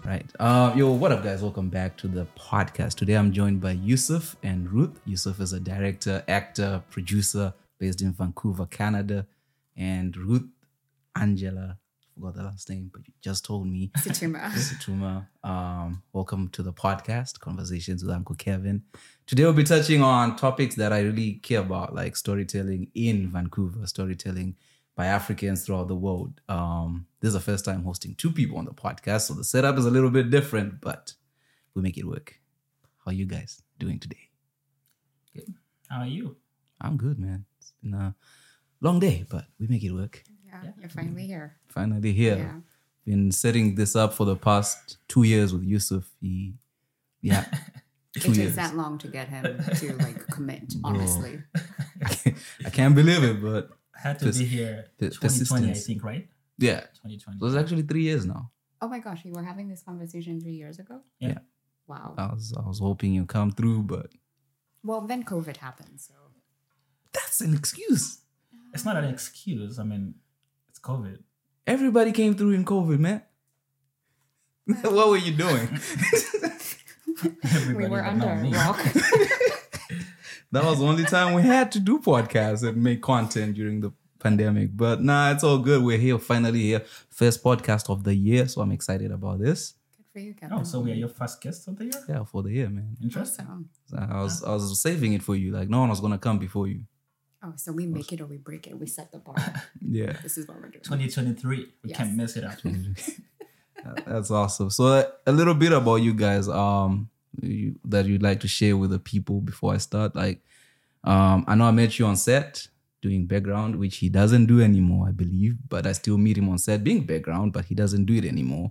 Right. What up, guys? Welcome back to the podcast. Today I'm joined by Yusuf and Ruth. Yusuf is a director, actor, producer based in Vancouver, Canada. And Ruth, Angela, forgot the last name, but you just told me. Situma. Welcome to the podcast, Conversations with Uncle Kevin. Today we'll be touching on topics that I really care about, like storytelling in Vancouver, storytelling by Africans throughout the world. This is the first time hosting two people on the podcast, so the setup is a little bit different, but we make it work. How are you guys doing today? Good. How are you? I'm good, man. It's been a long day, but we make it work. Yeah, you're finally here. Finally here. Yeah. Been setting this up for the past 2 years with Yusuf. 2 It years. takes that long to get him to commit, honestly. I can't believe it, but I had to be here 2020, I persistence. think, right? yeah. 2020. So it's actually 3 years now. Oh my gosh, you were having this conversation 3 years ago? Yeah. Wow. I was hoping you'd come through, but Well, then COVID happened, so. that's an excuse. It's not an excuse. I mean, it's COVID. Everybody came through in COVID, man. What were you doing? Everybody We were but under not a me. rock. That was the only time we had to do podcasts and make content during the pandemic. But nah, it's all good. We're here, finally here. First podcast of the year, so I'm excited about this. Good for you, Kevin. Oh, so we are your first guest of the year? Yeah, for the year, man. Interesting. Awesome. I was saving it for you. Like no one was gonna come before you. Oh, so we make it or we break it. We set the bar. Yeah. This is what we're doing. 2023. We Yes. can't mess it up. That's awesome. So a little bit about you guys that you'd like to share with the people before I start. Like I know I met you on set doing background, which he doesn't do anymore, I believe, but I still meet him on set doing background, but he doesn't do it anymore.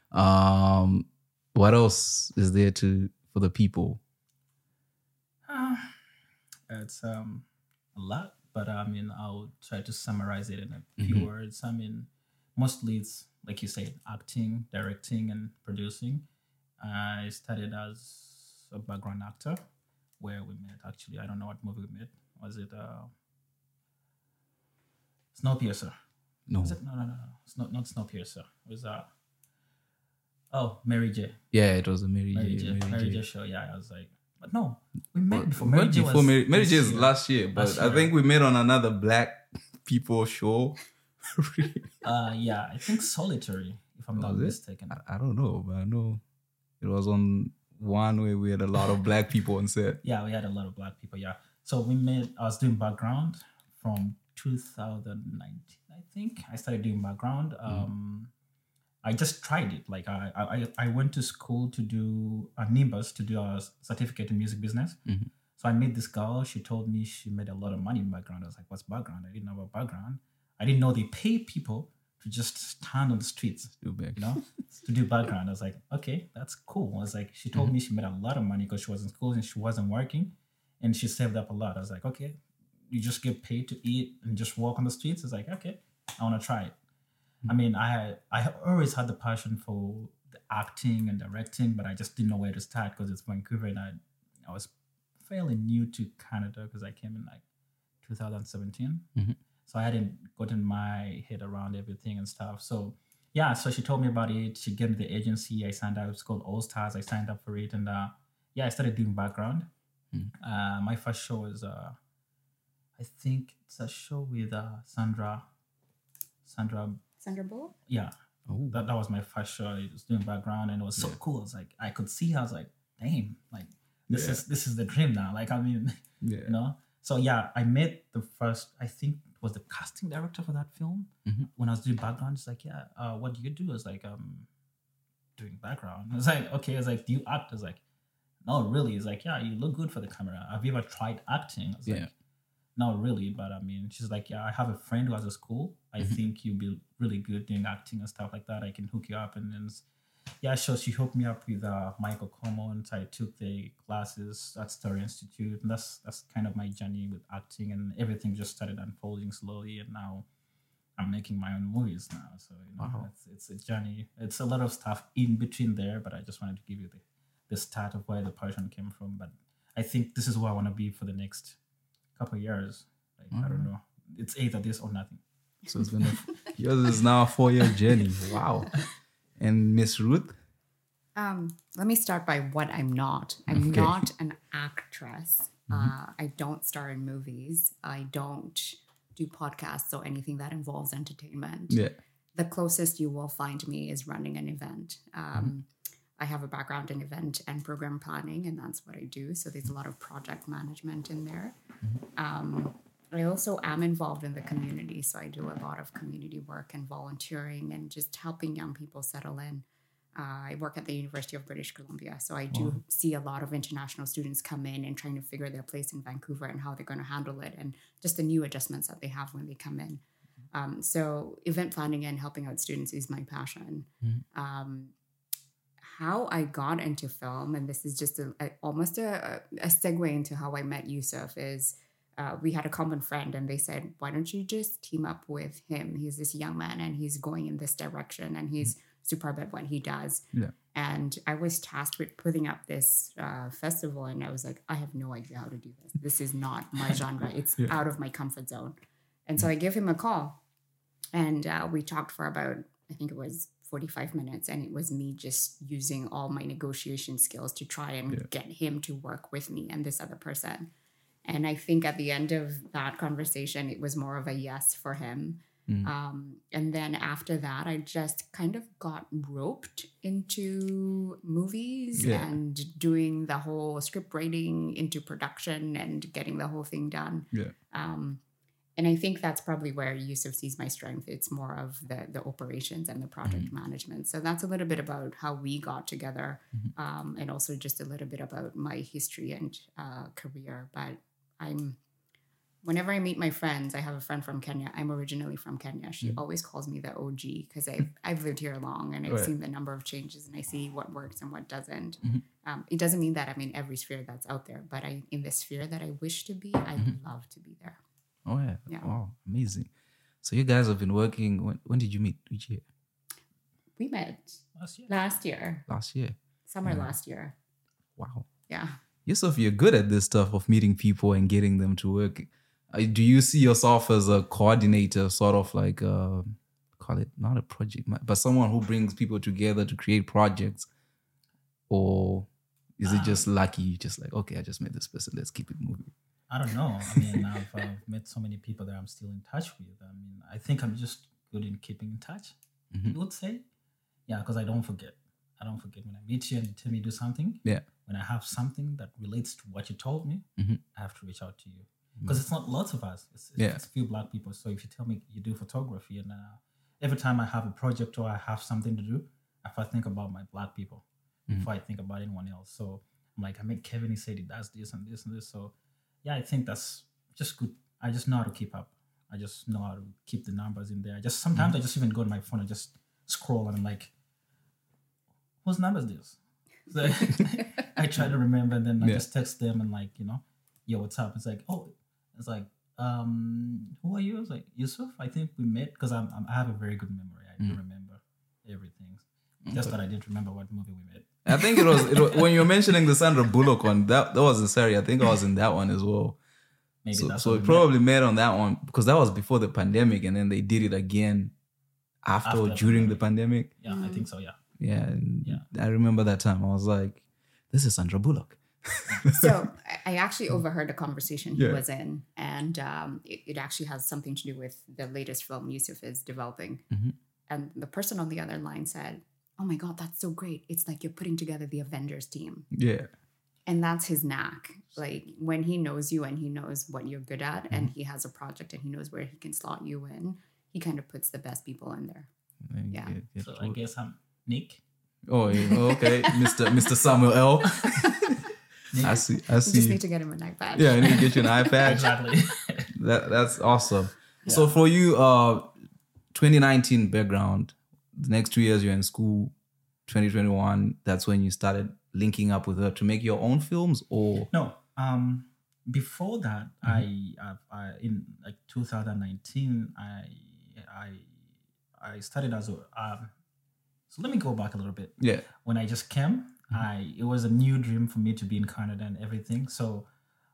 What else is there for the people? It's a lot, but I mean, I'll try to summarize it in a few words. I mean, mostly it's, like you said, acting, directing, and producing. I started as a background actor where we met, actually. I don't know what movie we met. Was it Snowpiercer? No. Was it? No. It's not Snowpiercer. It was Mary J. Yeah, it was a Mary Mary J. J show. Yeah, I was like, but no, we met before. Mary J was Mary this J is year. last year, but Last I year. think we met on another Black people show. Yeah, I think Solitary, if I'm not Was it? mistaken. I don't know, but I know it was on one where we had a lot of Black people on set. Yeah, we had a lot of Black people. Yeah, so we met. I was doing background from 2019. I think I started doing background. I just tried it. Like I went to school to do a Nimbus to do a certificate in music business. Mhm. So I met this girl. She told me she made a lot of money in background. I was like, "What's background?" I didn't know about background. I didn't know they pay people to just stand on the streets, Still back. to do background. I was like, okay, that's cool. I was like, she told me she made a lot of money because she was in school and she wasn't working, and she saved up a lot. I was like, okay, you just get paid to eat and just walk on the streets. It's like, okay, I want to try it. I mean, I always had the passion for the acting and directing, but I just didn't know where to start because it's Vancouver and I was fairly new to Canada because I came in like 2017. Mhm. So I hadn't gotten my head around everything and stuff. So yeah, so she told me about it. She gave me the agency. I signed up. It's called All Stars. I signed up for it, and I started doing background. My first show was I think it's a show with Sandra. Sandra Bullock? Yeah, Oh, that was my first show. I was doing background, and it was so cool. I was like, I could see. I was like, damn, like this is the dream now. Like, I mean, yeah. So yeah, I met the first. I think it was the casting director for that film. When I was doing background, it's like, yeah, what do you do? I was like, doing background. I was like, okay. I was like, do you act? I was like, no, really. It's like, yeah, you look good for the camera. Have you ever tried acting? I was like, not really, but I mean, she's like, yeah, I have a friend who has a school. I think you'll be really good doing acting and stuff like that. I can hook you up. And then, yeah, so she hooked me up with Michael Commons. I took the classes at Story Institute. And that's kind of my journey with acting, and everything just started unfolding slowly. And now I'm making my own movies now. So, Wow. it's a journey. It's a lot of stuff in between there, but I just wanted to give you the start of where the passion came from. But I think this is where I want to be for the next couple of years. Like, I don't know. It's either this or nothing. So it's been yours is now a 4-year journey. Wow. And Miss Ruth? Let me start by what I'm not. I'm Okay. not an actress. I don't star in movies. I don't do podcasts or anything that involves entertainment. Yeah. The closest you will find me is running an event. I have a background in event and program planning, and that's what I do. So there's a lot of project management in there. I also am involved in the community. So I do a lot of community work and volunteering and just helping young people settle in. I work at the University of British Columbia. So I do see a lot of international students come in and trying to figure their place in Vancouver and how they're going to handle it and just the new adjustments that they have when they come in. So event planning and helping out students is my passion. How I got into film, and this is just almost a segue into how I met Yusuf, is we had a common friend and they said, why don't you just team up with him? He's this young man and he's going in this direction and he's superb at what he does. Yeah. And I was tasked with putting up this festival and I was like, I have no idea how to do this. This is not my genre. It's out of my comfort zone. And so I gave him a call and we talked for about, I think it was 45 minutes. And it was me just using all my negotiation skills to try and get him to work with me and this other person. And I think at the end of that conversation, it was more of a yes for him. And then after that, I just kind of got roped into movies and doing the whole script writing into production and getting the whole thing done. Yeah. And I think that's probably where Yusuf sees my strength. It's more of the operations and the project management. So that's a little bit about how we got together and also just a little bit about my history and career. But whenever I meet my friends, I have a friend from Kenya. I'm originally from Kenya. She always calls me the OG because I've lived here long and I've seen the number of changes and I see what works and what doesn't. It doesn't mean that I'm in every sphere that's out there, but in the sphere that I wish to be, I'd love to be there. Oh, yeah. Yeah. Wow. Amazing. So you guys have been working. When did you meet? Which year? We met Last year. Last year. Summer last year. Wow. Yeah. Yusuf, you're good at this stuff of meeting people and getting them to work. Do you see yourself as a coordinator, sort of like, call it not a project, but someone who brings people together to create projects? Or is it just lucky? Just like, okay, I just met this person, let's keep it moving. I don't know. I mean, I've met so many people that I'm still in touch with. I mean, I think I'm just good in keeping in touch, you would say. Yeah, because I don't forget. I don't forget when I meet you and you tell me to do something. Yeah. When I have something that relates to what you told me, I have to reach out to you. Because it's not lots of us. It's few Black people. So if you tell me you do photography and every time I have a project or I have something to do, I think about my Black people before I think about anyone else. So I'm like, I met Kevin, he said he does this and this and this. So yeah, I think that's just good. I just know how to keep up. I just know how to keep the numbers in there. Sometimes I just even go to my phone and just scroll and I'm like, whose number is this? So I try to remember and then I just text them and like, yo, what's up? It's like, it's like, who are you? I was like, Yusuf, I think we met because I have a very good memory. I do remember everything. Just that I didn't remember what movie we met. I think it was when you were mentioning the Sandra Bullock one, that was in Surrey. I think I was in that one as well. Maybe so we probably met on that one because that was before the pandemic and then they did it again after or during the pandemic. Yeah, I think so, yeah. Yeah, and I remember that time. I was like, this is Sandra Bullock. So I actually overheard a conversation he was in, and it actually has something to do with the latest film Yusuf is developing. And the person on the other line said, oh my God, that's so great. It's like you're putting together the Avengers team. Yeah. And that's his knack. Like when he knows you and he knows what you're good at and he has a project and he knows where he can slot you in, he kind of puts the best people in there. Yeah. So I guess I'm Nick. Oh, okay. Mr. Samuel L. I see. You just need to get him an iPad. Yeah, I need to get you an iPad. Exactly. That's awesome. Yeah. So for you, 2019 background, the next 2 years you're in school, 2021, that's when you started linking up with her to make your own films, or no? Before that, I in like 2019, I started as a. So let me go back a little bit. Yeah. When I just came, it was a new dream for me to be in Canada and everything. So,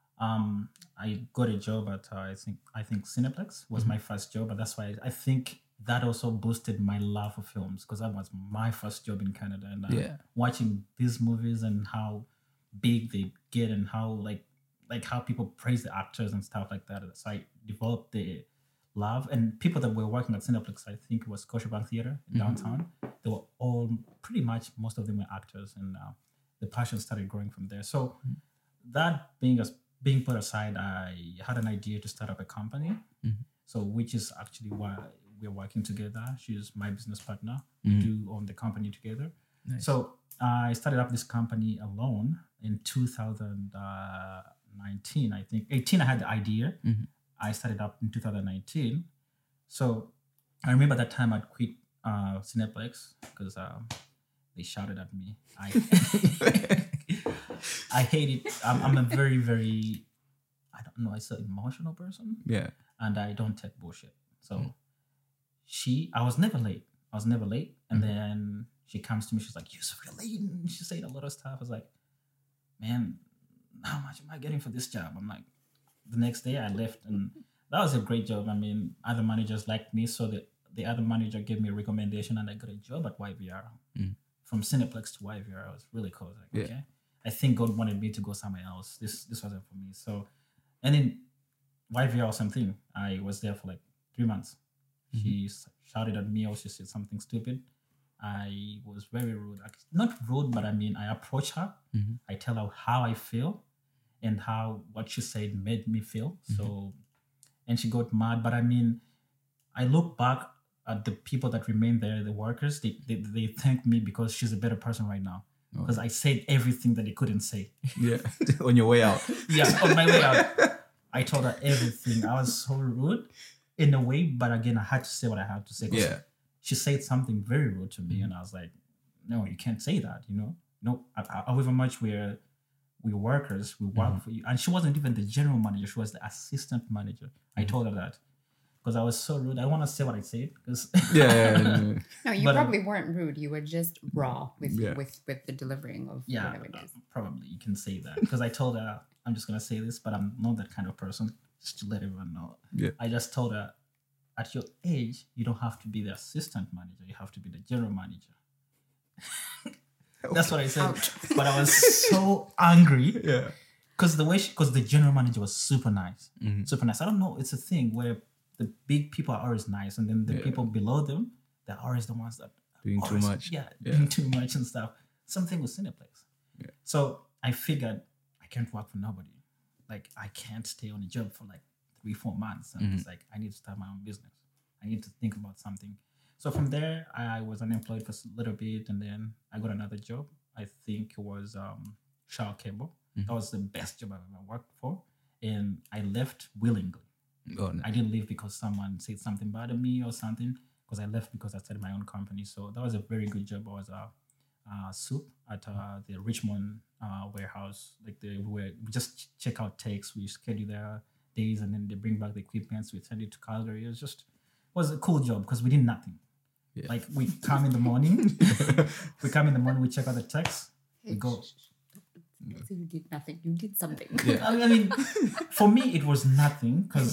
I got a job at I think Cineplex was my first job, but that's why I think that also boosted my love for films because that was my first job in Canada, and watching these movies and how big they get and how like how people praise the actors and stuff like that. So I developed the love, and people that were working at Cineplex, I think it was Scotiabank Theatre in downtown. They were all pretty much, most of them were actors, and the passion started growing from there. So that being put aside, I had an idea to start up a company. So which is actually why we're working together. She's my business partner. We do own the company together. Nice. So I started up this company alone in 2019, I think. 18, I had the idea. I started up in 2019. So I remember that time I'd quit Cineplex because they shouted at me. I hate it. I'm a very, very, I don't know, I say emotional person. Yeah. And I don't take bullshit. So I was never late. And then she comes to me, she's like, Yusuf, you're late. And she said a lot of stuff. I was like, man, how much am I getting for this job? I'm like, the next day I left, and that was a great job. I mean, other managers liked me, so the other manager gave me a recommendation, and I got a job at YVR. From Cineplex to YVR, I was really cool. Like, okay, I think God wanted me to go somewhere else. This wasn't for me. So, and then YVR, same thing. I was there for like 3 months. She shouted at me, or she said something stupid. I was very rude. Not rude, but I mean, I approach her. I tell her how I feel and how what she said made me feel. So, and she got mad. But I mean, I look back at the people that remain there, the workers, they thank me because she's a better person right now. Because I said everything that they couldn't say. Yeah, on your way out. Yeah, on my way out. I told her everything. I was so rude in a way, but again, I had to say what I had to say. Yeah. She said something very rude to me, and I was like, no, you can't say that, No, however much we're workers, we work for you. And she wasn't even the general manager. She was the assistant manager. I told her that because I was so rude. I want to say what I said because No, you probably weren't rude. You were just raw with the delivering of whatever it is. Probably you can say that because I told her, I'm just gonna say this, but I'm not that kind of person. Just to let everyone know. Yeah. I just told her, at your age, you don't have to be the assistant manager. You have to be the general manager. That's what I said. Ouch. But I was so angry. Yeah. Because the general manager was super nice. Super nice. I don't know. It's a thing where the big people are always nice, and then the people below them, they're always the ones that doing too much. Yeah, doing too much and stuff. Something with Cineplex. Yeah. So I figured I can't work for nobody. Like, I can't stay on a job for like 3-4 months. And it's like, I need to start my own business. I need to think about something. So from there, I was unemployed for a little bit, and then I got another job. I think it was Shaw Cable. That was the best job I've ever worked for. And I left willingly. Oh, no. I didn't leave because someone said something bad to me or something, because I left because I started my own company. So that was a very good job. I was a soup at the Richmond warehouse. Like we just check out takes, we schedule their days, and then they bring back the equipment. So we send it to Calgary. It was a cool job because we did nothing. Yeah. Like we come in the morning, we check out the text, we go. So you did nothing. You did something. Yeah. I mean, for me, it was nothing because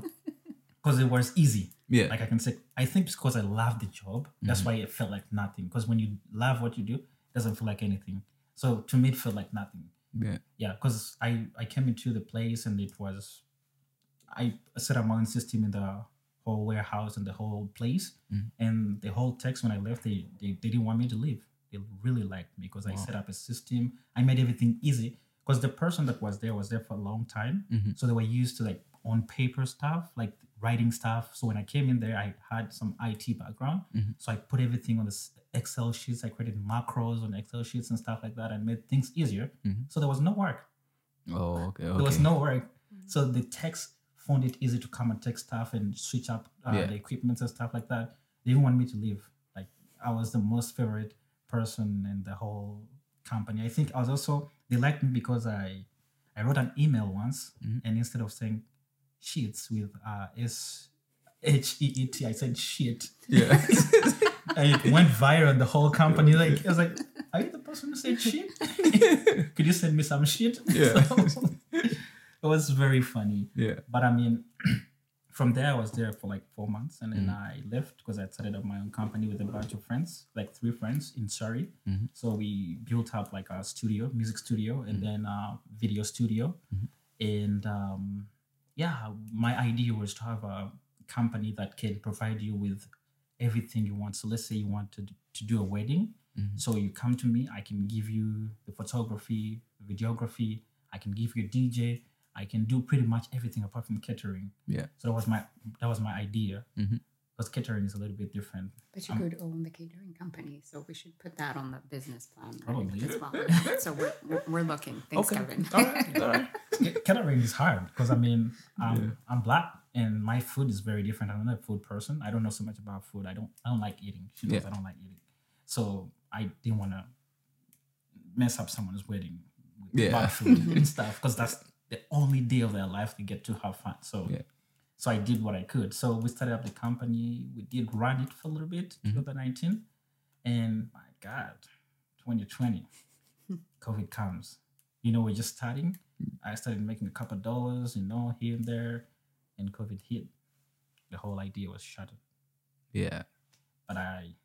it was easy. Yeah. Like I can say, I think it's because I love the job. That's why it felt like nothing. Because when you love what you do, it doesn't feel like anything. So to me, it felt like nothing. Yeah. Yeah. Because I came into the place and I set up my own system in the whole warehouse and the whole place. And the whole text when I left, they didn't want me to leave. They really liked me because I set up a system. I made everything easy because the person that was there for a long time. So they were used to like on paper stuff, like writing stuff. So when I came in there, I had some IT background. So I put everything on the Excel sheets. I created macros on Excel sheets and stuff like that and made things easier. So there was no work. Oh, okay. There was no work. So the techs found it easy to come and take stuff and switch up the equipment and stuff like that. They didn't want me to leave. Like I was the most favorite person in the whole company. I think I was also, they liked me because I wrote an email once and instead of saying sheets with SHEET, I said shit. Yeah. And it went viral in the whole company. Like I was like, are you the person who said shit? Could you send me some shit? Yeah. So, it was very funny. Yeah. But I mean, from there, I was there for like 4 months, and then I left because I started up my own company with a bunch of friends, like 3 friends in Surrey. So we built up like a studio, music studio, and then a video studio. And yeah, my idea was to have a company that can provide you with everything you want. So let's say you want to do a wedding. So you come to me, I can give you the photography, videography, I can give you a DJ, I can do pretty much everything apart from catering. Yeah. So that was my idea. Because catering is a little bit different. But you could own the catering company, so we should put that on the business plan Probably. as well. So we're looking. Thanks, Kevin. All right. Catering is hard because I mean I'm black and my food is very different. I'm not a food person. I don't know so much about food. I don't like eating. She knows I don't like eating. So I didn't want to mess up someone's wedding with bad food and stuff because that's the only day of their life they get to have fun. So so I did what I could. So we started up the company. We did run it for a little bit, 2019. And my God, 2020, COVID comes. You know, we're just starting. I started making a couple of dollars, you know, here and there. And COVID hit. The whole idea was shattered. Yeah. But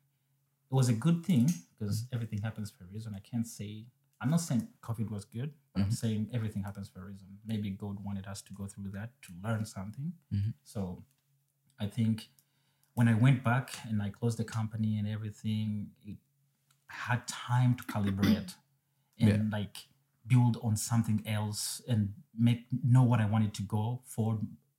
it was a good thing because everything happens for a reason. I'm not saying COVID was good, but I'm saying everything happens for a reason. Maybe God wanted us to go through that to learn something. So I think when I went back and I closed the company and everything, I had time to calibrate and like build on something else and know what I wanted to go for,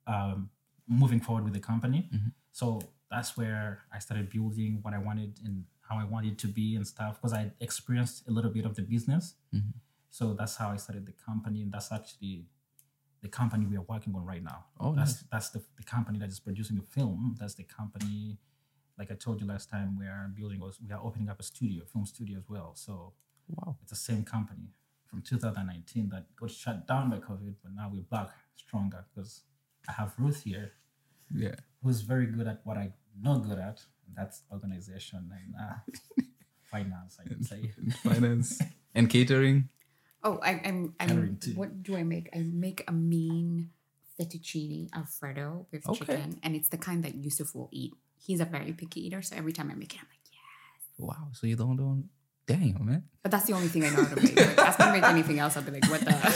moving forward with the company. So that's where I started building what I wanted and how I wanted it to be and stuff because I experienced a little bit of the business. So that's how I started the company, and that's actually the company we are working on right now. That's the company that is producing the film. That's the company, like I told you last time, we are opening up a studio, film studio as well. So it's the same company from 2019 that got shut down by COVID, but now we're back stronger because I have Ruth here, who's very good at what I'm not good at. That's organization and finance, I would say. Finance and catering. Oh, I'm Catering too. what do I make? I make a mean fettuccine Alfredo with chicken, and it's the kind that Yusuf will eat. He's a very picky eater, so every time I make it, I'm like, yes. Wow. So you don't damn, man. But that's the only thing I know how to make. Like, ask me to make anything else, I'll be like, what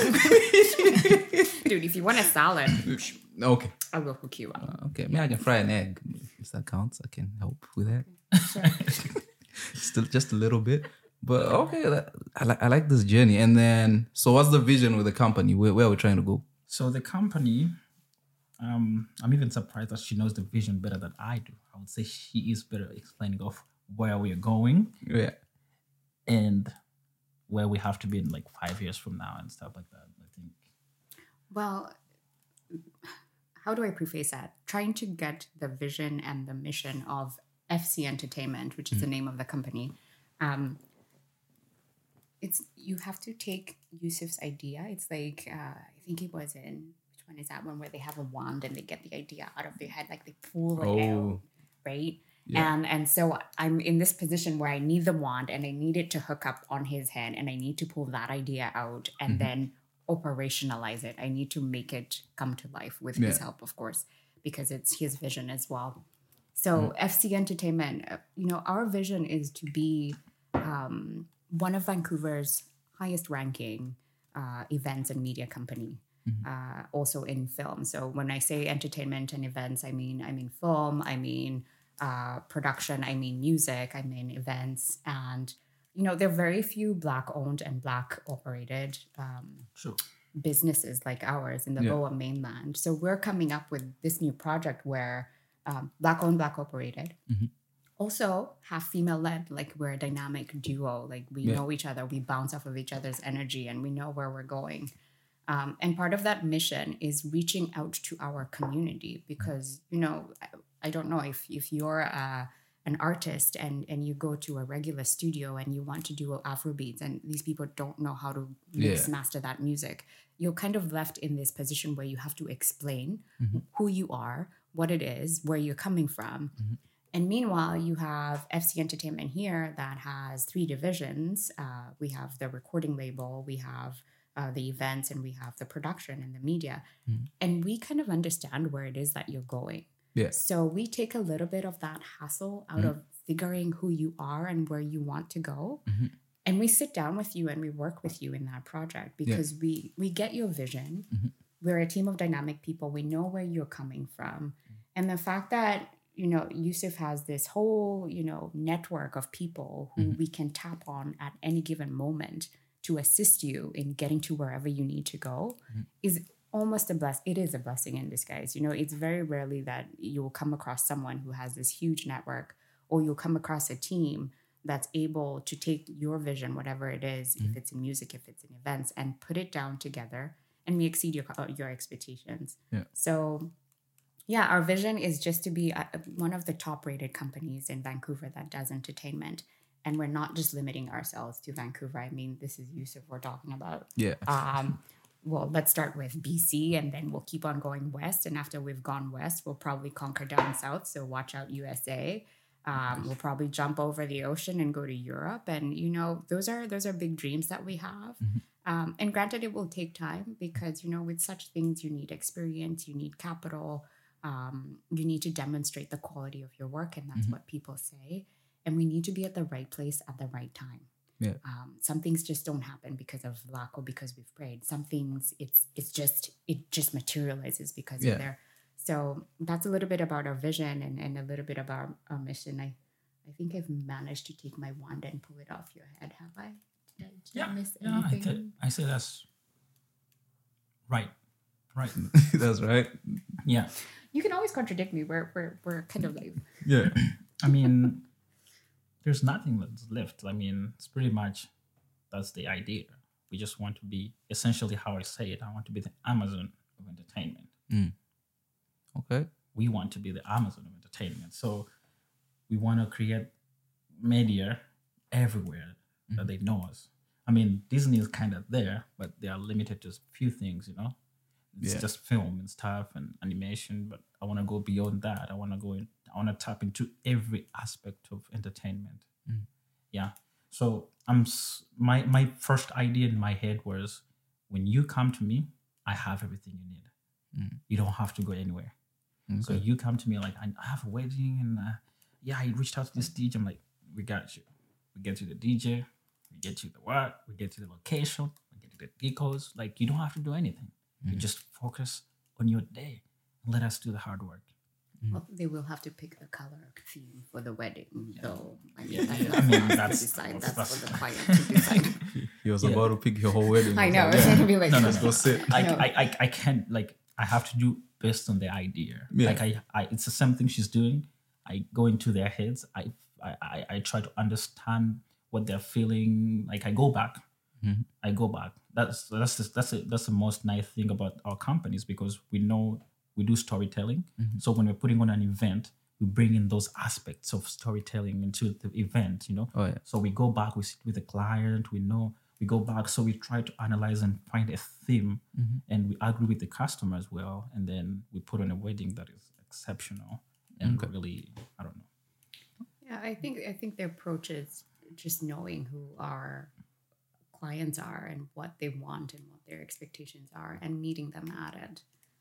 the? Dude, if you want a salad, Okay. I will hook you up. Okay. Maybe I can fry an egg. If that counts, I can help with that. Sure. Still just a little bit. But okay, I like this journey. And then, so what's the vision with the company? Where are we trying to go? So the company, I'm even surprised that she knows the vision better than I do. I would say she is better explaining of where we are going. Yeah. And where we have to be in like 5 years from now and stuff like that, I think. Well, how do I preface that? Trying to get the vision and the mission of FC Entertainment, which is the name of the company. You have to take Yusuf's idea. It's like, I think it was in, which one is that one where they have a wand and they get the idea out of their head, like they pull it out, right? Yeah. And so I'm in this position where I need the wand and I need it to hook up on his head and I need to pull that idea out and then operationalize it. I need to make it come to life with his help, of course, because it's his vision as well. So FC Entertainment, our vision is to be one of Vancouver's highest ranking events and media company, also in film. So when I say entertainment and events, I mean film, I mean production, I mean music, I mean events. And, there are very few Black owned and Black operated businesses like ours in the Lower Mainland. So we're coming up with this new project where Black owned, Black operated. Also half female led, like we're a dynamic duo, like we know each other, we bounce off of each other's energy and we know where we're going. And part of that mission is reaching out to our community because, I don't know if you're an artist and you go to a regular studio and you want to do Afrobeats and these people don't know how to master that music, you're kind of left in this position where you have to explain who you are, what it is, where you're coming from. And meanwhile, you have FC Entertainment here that has 3 divisions. We have the recording label, we have the events, and we have the production and the media. And we kind of understand where it is that you're going. Yeah. So we take a little bit of that hassle out of figuring who you are and where you want to go. And we sit down with you and we work with you in that project because we get your vision. We're a team of dynamic people. We know where you're coming from. And the fact that, you know, Yusuf has this whole, you know, network of people who we can tap on at any given moment to assist you in getting to wherever you need to go is almost a blessing. It is a blessing in disguise. You know, it's very rarely that you'll come across someone who has this huge network, or you'll come across a team that's able to take your vision, whatever it is, if it's in music, if it's in events, and put it down together, and we exceed your expectations. Yeah. So, yeah, our vision is just to be one of the top-rated companies in Vancouver that does entertainment. And we're not just limiting ourselves to Vancouver. I mean, this is Yusuf we're talking about. Yeah. Well, let's start with BC, and then we'll keep on going west. And after we've gone west, we'll probably conquer down south. So watch out, USA. We'll probably jump over the ocean and go to Europe. And, you know, those are big dreams that we have. And granted, it will take time because, you know, with such things, you need experience, you need capital, you need to demonstrate the quality of your work. And that's what people say. And we need to be at the right place at the right time. Yeah. Some things just don't happen because of luck or because we've prayed. Some things it just materializes because you're there. So that's a little bit about our vision and a little bit about our mission. I think I've managed to take my wand and pull it off your head. Have I? Did I miss anything? I say that's right. Right. That's right. Yeah. You can always contradict me. We're kind of like I mean, there's nothing that's left. I mean, it's pretty much that's the idea. We just want to be essentially how I say it. I want to be the Amazon of entertainment. Okay. We want to be the Amazon of entertainment. So we want to create media everywhere that they know us. I mean, Disney is kind of there, but they are limited to a few things, you know? It's just film and stuff and animation, but I want to go beyond that. I want to tap into every aspect of entertainment. Yeah. So my first idea in my head was, when you come to me, I have everything you need. You don't have to go anywhere. Okay. So you come to me like, I have a wedding and I reached out to this DJ. I'm like, we got you. We get you the DJ. We get you the what? We get you the location. We get you the decos. Like, you don't have to do anything. You just focus on your day and let us do the hard work. Well, they will have to pick the color theme for the wedding. So, I mean, that's for the client to decide. He was about to pick your whole wedding. I know. It's going to be like, let's go sit. I can't, like, I have to do based on the idea. Yeah. Like, it's the same thing she's doing. I go into their heads. I try to understand what they're feeling. Like, I go back. I go back. That's the most nice thing about our companies, because we know we do storytelling. So when we're putting on an event, we bring in those aspects of storytelling into the event, you know? Oh, yeah. So we go back, we sit with the client, we go back. So we try to analyze and find a theme, and we agree with the customer as well. And then we put on a wedding that is exceptional and really, I don't know. Yeah, I think the approach is just knowing who our clients are and what they want and what their expectations are, and meeting them at it.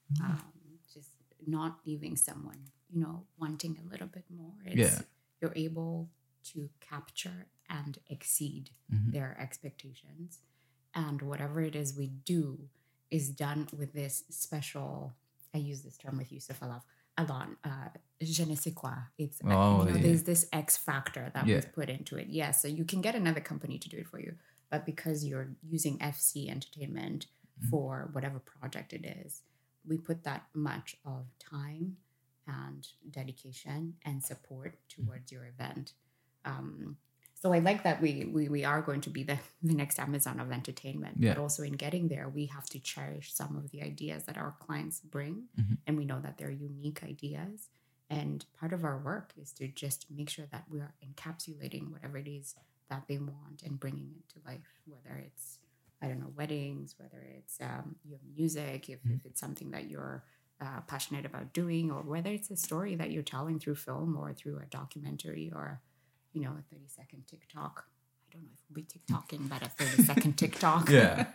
Just not leaving someone, you know, wanting a little bit more. You're able to capture and exceed their expectations, and whatever it is we do is done with this special, I use this term with Yusuf a lot, je ne sais quoi. It's there's this X factor that was put into it. Yeah, so you can get another company to do it for you, but because you're using FC Entertainment for whatever project it is, we put that much of time and dedication and support towards your event. So I like that we are going to be the next Amazon of entertainment, but also in getting there, we have to cherish some of the ideas that our clients bring, and we know that they're unique ideas. And part of our work is to just make sure that we are encapsulating whatever it is that they want and bringing it to life, whether it's, I don't know, weddings, whether it's your music, if it's something that you're passionate about doing, or whether it's a story that you're telling through film or through a documentary or, you know, a 30-second TikTok. I don't know if we'll be TikToking, but a 30-second TikTok. Yeah.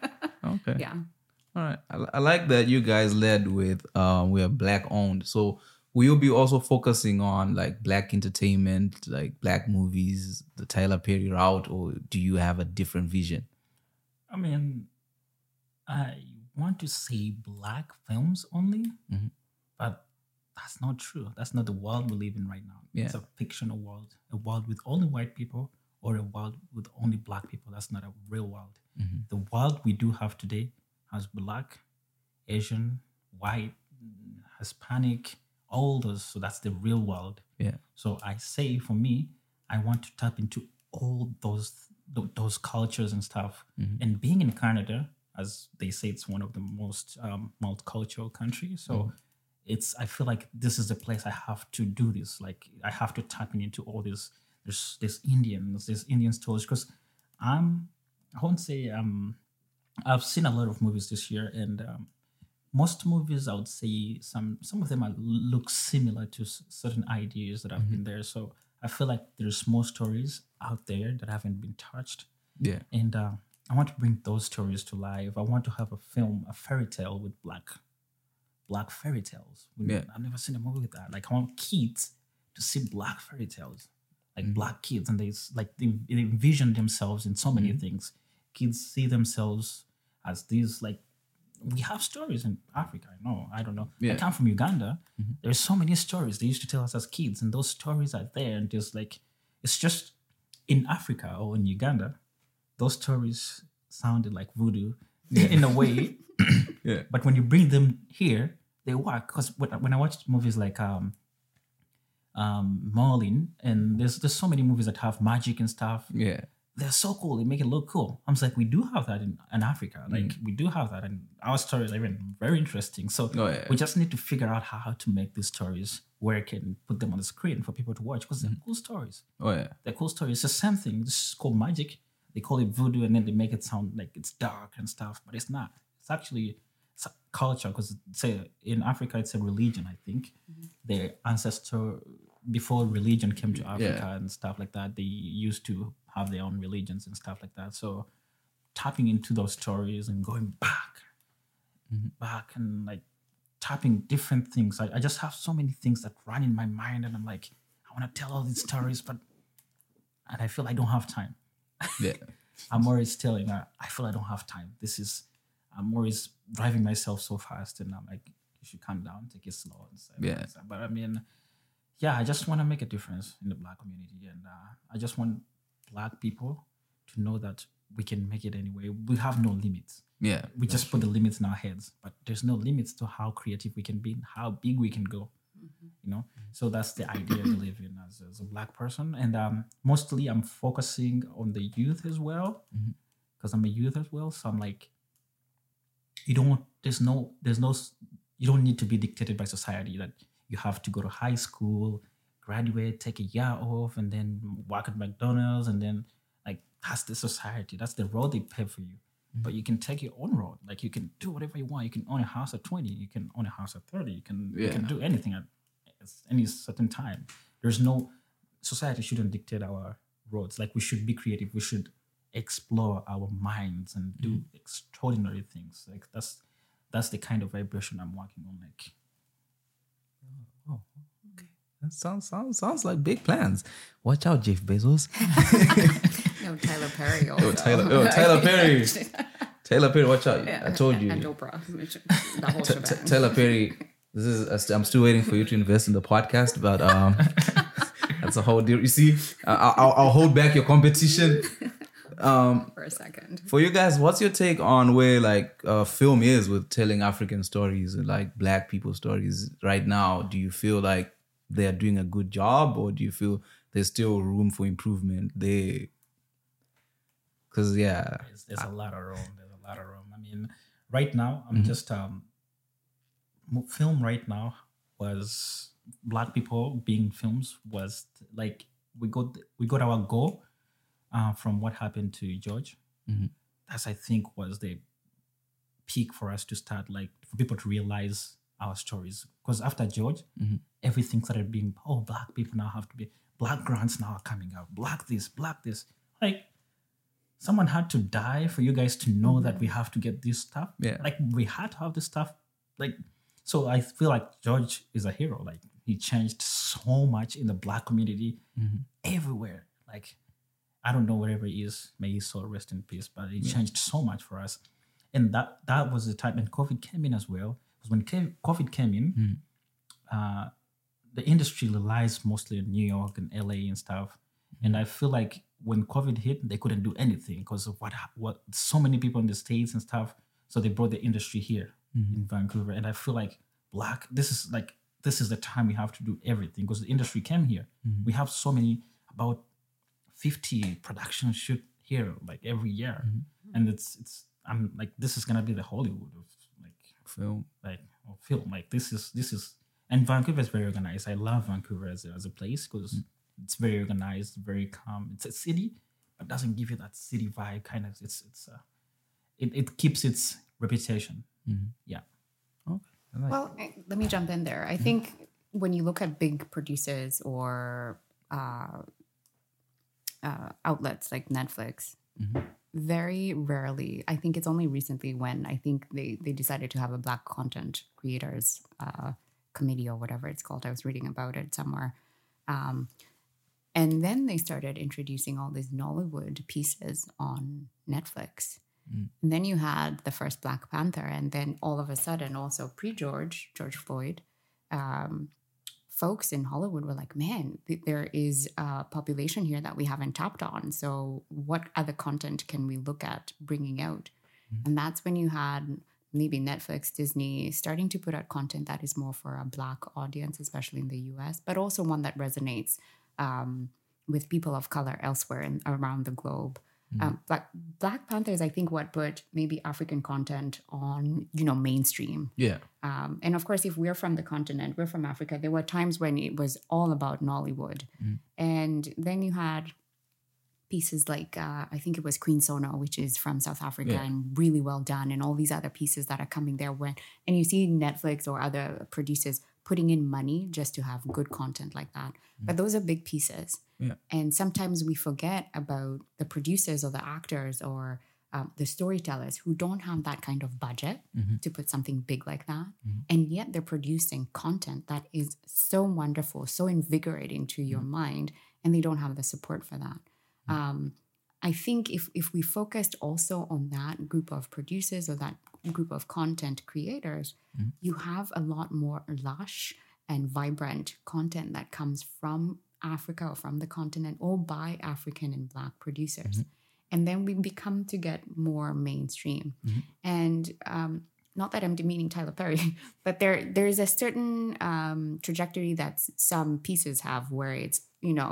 Okay. Yeah. All right. I like that you guys led with we are black owned. So will you be also focusing on like black entertainment, like black movies, the Tyler Perry route, or do you have a different vision? I mean, I want to say black films only, but that's not true. That's not the world we live in right now. Yeah. It's a fictional world, a world with only white people or a world with only black people. That's not a real world. The world we do have today has black, Asian, white, Hispanic, all those. So that's the real world. Yeah. So I say for me, I want to tap into all those cultures and stuff. And being in Canada, as they say, it's one of the most multicultural countries. So I feel like this is the place I have to do this. Like I have to tap into all this. There's Indian stories because I won't say I've seen a lot of movies this year, and most movies I would say some of them look similar to certain ideas that have been there. So I feel like there's more stories out there that haven't been touched. Yeah. And I want to bring those stories to life. I want to have a fairy tale with black fairy tales. Yeah. I've never seen a movie with that. Like I want kids to see black fairy tales, like black kids, and they envision themselves in so many things. Kids see themselves as these like. We have stories in Africa. I don't know. Yeah. I come from Uganda. There's so many stories they used to tell us as kids, and those stories are there. And just like it's just in Africa or in Uganda, those stories sounded like voodoo in a way. Yeah. But when you bring them here, they work. Because when I watched movies like Merlin, and there's so many movies that have magic and stuff. Yeah. They're so cool. They make it look cool. I'm just like, we do have that in Africa. Like we do have that, and our stories are even very interesting. So we just need to figure out how to make these stories work and put them on the screen for people to watch because they're cool stories. Oh yeah. They're cool stories. It's the same thing. This is called magic. They call it voodoo, and then they make it sound like it's dark and stuff, but it's not. It's actually a culture because say in Africa it's a religion. I think their ancestor before religion came to Africa and stuff like that, they used to have their own religions and stuff like that. So tapping into those stories and going back and like tapping different things. I just have so many things that run in my mind, and I'm like, I want to tell all these stories, and I feel I don't have time. Yeah. I'm always telling her, I feel I don't have time. I'm always driving myself so fast, and I'm like, you should calm down, take it slow. And stuff. Yeah. But I mean, yeah, I just want to make a difference in the Black community, and I just want Black people to know that we can make it anyway. We have no limits. Yeah. We just put the limits in our heads, but there's no limits to how creative we can be and how big we can go. So that's the idea I believe in as a Black person, and mostly I'm focusing on the youth as well because I'm a youth as well. So I'm like, you don't need to be dictated by society that you have to go to high school, graduate, take a year off, and then work at McDonald's, and then like that's the society. That's the road they pave for you. But you can take your own road. Like you can do whatever you want. You can own a house at 20. You can own a house at 30. You can do anything at any certain time. There's no society shouldn't dictate our roads. Like we should be creative. We should explore our minds and do extraordinary things. Like that's the kind of vibration I'm working on. Like, Oh, okay. That sounds like big plans. Watch out, Jeff Bezos. No, Tyler Perry also. Tyler Perry. Taylor Perry, watch out. Yeah. I told you. And Oprah. The whole shebang. Taylor Perry, I'm still waiting for you to invest in the podcast, but that's a whole deal. You see, I'll hold back your competition. For a second. For you guys, what's your take on where like film is with telling African stories and like Black people stories right now? Do you feel like they're doing a good job, or do you feel there's still room for improvement there? Because there's a lot of room. I mean, right now I'm just film right now was Black people being films was like we got our goal from what happened to George. That's I think was the peak for us to start, like for people to realize our stories. Because after George, everything started being, Black people now have to be, Black grants now are coming out, Black this. Like someone had to die for you guys to know that we have to get this stuff. Yeah. Like we had to have this stuff. Like, so I feel like George is a hero. Like he changed so much in the Black community everywhere. Like, I don't know wherever he is, may his soul rest in peace, but he changed so much for us. And that was the time, and COVID came in as well. Because when COVID came in, the industry relies mostly on New York and LA and stuff. And I feel like when COVID hit, they couldn't do anything because of what so many people in the States and stuff. So they brought the industry here in Vancouver. And I feel like this is the time we have to do everything because the industry came here. We have so many, about 50 production shoot here like every year. And I'm like, this is gonna be the Hollywood of like Film. Like this is and Vancouver is very organized. I love Vancouver as a place because it's very organized, very calm. It's a city, but doesn't give you that city vibe. Kind of, it keeps its reputation. Yeah. Okay. I like Well, let me jump in there. I think when you look at big producers or outlets like Netflix, very rarely, I think it's only recently when I think they decided to have a Black content creators committee or whatever it's called. I was reading about it somewhere. And then they started introducing all these Nollywood pieces on Netflix. And then you had the first Black Panther, and then all of a sudden, also George Floyd, folks in Hollywood were like, man, there is a population here that we haven't tapped on. So what other content can we look at bringing out? And that's when you had maybe Netflix, Disney starting to put out content that is more for a Black audience, especially in the US, but also one that resonates with people of color elsewhere and around the globe. Black Panther is, I think, what put maybe African content on, mainstream. Yeah. And of course, if we're from the continent, we're from Africa, there were times when it was all about Nollywood. And then you had pieces like, I think it was Queen Sono, which is from South Africa and really well done, and all these other pieces that are coming there. And you see Netflix or other producers putting in money just to have good content like that. But those are big pieces. Yeah. And sometimes we forget about the producers or the actors or the storytellers who don't have that kind of budget to put something big like that. And yet they're producing content that is so wonderful, so invigorating to your mind, and they don't have the support for that. I think if we focused also on that group of producers or that group of content creators, you have a lot more lush and vibrant content that comes from Africa or from the continent or by African and Black producers. And then we become to get more mainstream. And not that I'm demeaning Tyler Perry, but there's a certain trajectory that some pieces have where it's,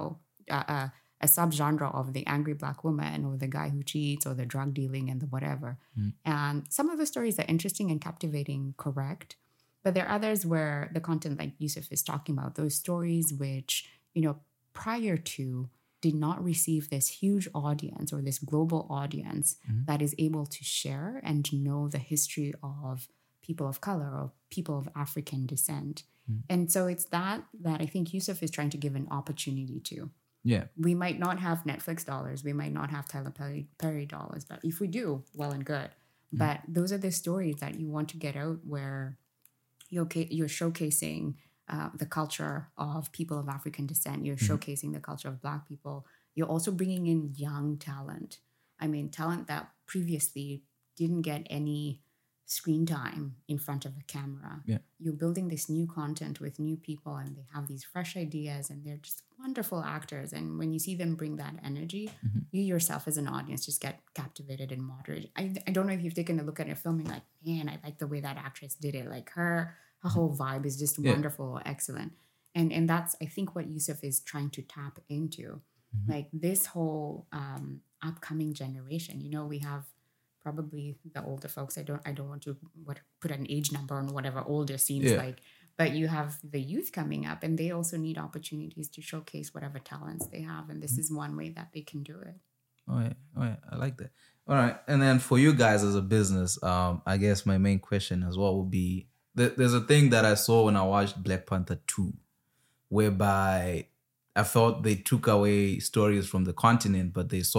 a subgenre of the angry Black woman or the guy who cheats or the drug dealing and the whatever. And some of the stories are interesting and captivating, correct? But there are others where the content like Yusuf is talking about, those stories which, prior to did not receive this huge audience or this global audience that is able to share and know the history of people of color or people of African descent. And so it's that I think Yusuf is trying to give an opportunity to. Yeah. We might not have Netflix dollars. We might not have Tyler Perry dollars. But if we do, well and good. But those are the stories that you want to get out where you're showcasing the culture of people of African descent. You're showcasing the culture of Black people. You're also bringing in young talent. I mean, talent that previously didn't get any screen time in front of a camera. Yeah. You're building this new content with new people, and they have these fresh ideas, and they're just wonderful actors. And when you see them bring that energy, you yourself as an audience just get captivated and moderated. I don't know if you've taken a look at a film and like, man, I like the way that actress did it. Like her whole vibe is just wonderful, excellent. And that's, I think, what Yusuf is trying to tap into. Like this whole upcoming generation, we have probably the older folks. I don't want to put an age number on whatever older seems like, but you have the youth coming up, and they also need opportunities to showcase whatever talents they have, and this is one way that they can do it. All right, I like that. All right, and then for you guys as a business, I guess my main question as well would be: there's a thing that I saw when I watched Black Panther 2, whereby I thought they took away stories from the continent, but they sort of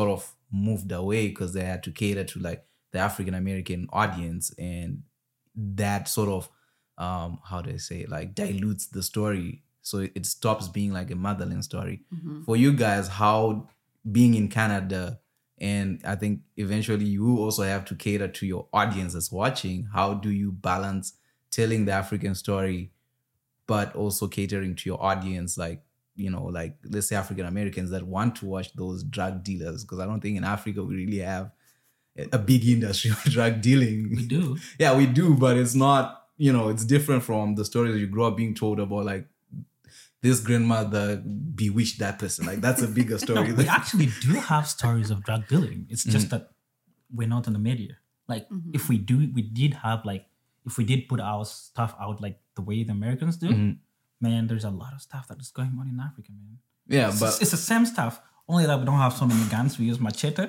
moved away because they had to cater to like the African American audience, and that sort of how do I say it? Like dilutes the story, so it stops being like a motherland story. For you guys, how being in Canada, and I think eventually you also have to cater to your audience that's watching. How do you balance telling the African story, but also catering to your audience, like, you know, like let's say African Americans that want to watch those drug dealers? Because I don't think in Africa we really have a big industry of drug dealing. We do. Yeah, we do, but it's not, you know, it's different from the stories you grow up being told about, like, this grandmother bewitched that person. Like, that's a bigger story. No, we actually do have stories of drug dealing. It's just that we're not in the media. Like, if we did put our stuff out like the way the Americans do, man, there's a lot of stuff that is going on in Africa, man. Yeah, It's the same stuff, only that we don't have so many guns. We use machete.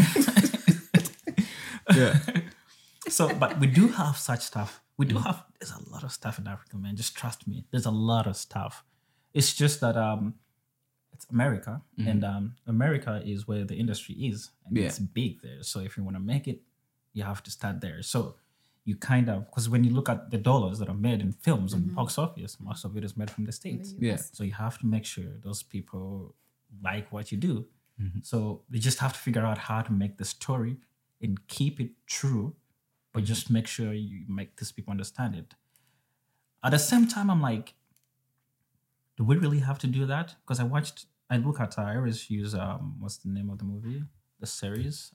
yeah. So, but we do have such stuff. There's a lot of stuff in Africa, man. Just trust me. There's a lot of stuff. It's just that it's America, and America is where the industry is, and it's big there. So if you want to make it, you have to start there. So you kind of, because when you look at the dollars that are made in films and box office, most of it is made from the States. Yeah. So you have to make sure those people like what you do. So you just have to figure out how to make the story and keep it true, but just make sure you make these people understand it. At the same time, I'm like, do we really have to do that? Because I look at, I always use, what's the name of the movie? The series,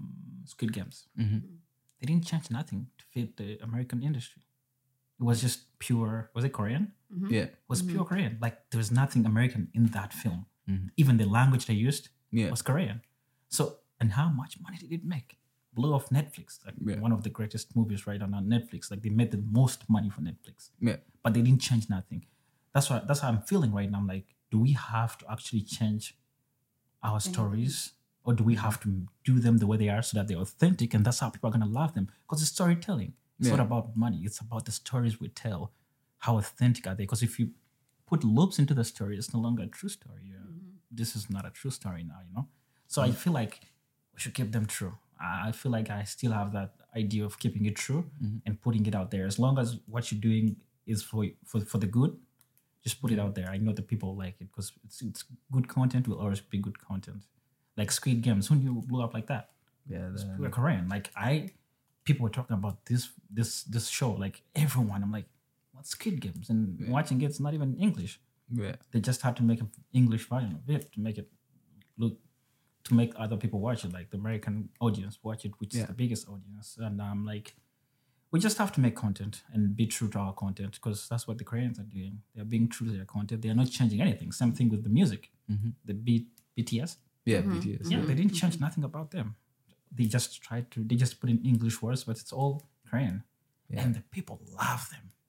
Squid Games. They didn't change nothing to fit the American industry. It was just pure, was it Korean? Yeah. It was pure Korean. Like, there was nothing American in that film. Even the language they used was Korean. So, and how much money did it make? Blew off Netflix, like one of the greatest movies right now on Netflix. Like, they made the most money for Netflix. Yeah. But they didn't change nothing. That's how I'm feeling right now. I'm like, do we have to actually change our stories, or do we have to do them the way they are so that they're authentic, and that's how people are going to love them? Because it's storytelling. It's not about money. It's about the stories we tell. How authentic are they? Because if you put loops into the story, it's no longer a true story. This is not a true story now, you know? So I feel like we should keep them true. I feel like I still have that idea of keeping it true and putting it out there. As long as what you're doing is for the good, just put it out there. I know the people like it because it's good content will always be good content. Like Squid Games, who knew it blew up like that? Yeah. It's pure Korean. Like, people were talking about this show, like everyone. I'm like, what's Squid Games? And watching it's not even English. Yeah. They just had to make an English version of it to make it look, to make other people watch it, like the American audience watch it, which is the biggest audience. And I'm like, we just have to make content and be true to our content, because that's what the Koreans are doing. They're being true to their content. They are not changing anything. Same thing with the music. The BTS. Yeah, BTS. Yeah, they didn't change nothing about them. They just put in English words, but it's all Korean. Yeah. And the people love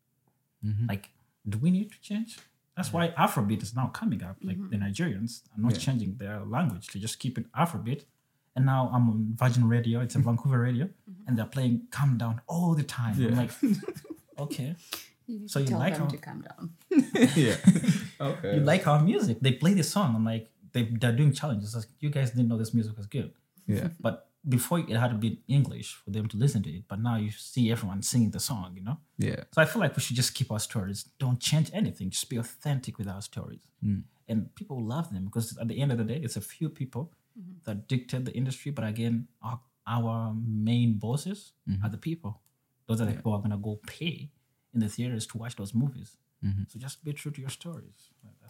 them. Like, do we need to change? That's why Afrobeat is now coming up. Like, the Nigerians are not changing their language. They just keep it Afrobeat. And now I'm on Virgin Radio. It's a Vancouver radio. And they're playing Calm Down all the time. I'm like, okay. So you like them to calm down. Yeah. Okay. You like our music. They play the song. I'm like, they're doing challenges. Like, you guys didn't know this music was good. Yeah. But before, it had to be in English for them to listen to it. But now you see everyone singing the song, you know? Yeah. So I feel like we should just keep our stories. Don't change anything. Just be authentic with our stories. And people love them, because at the end of the day, it's a few people that dictate the industry. But again, our main bosses are the people. Those are the people who are going to go pay in the theaters to watch those movies. So just be true to your stories.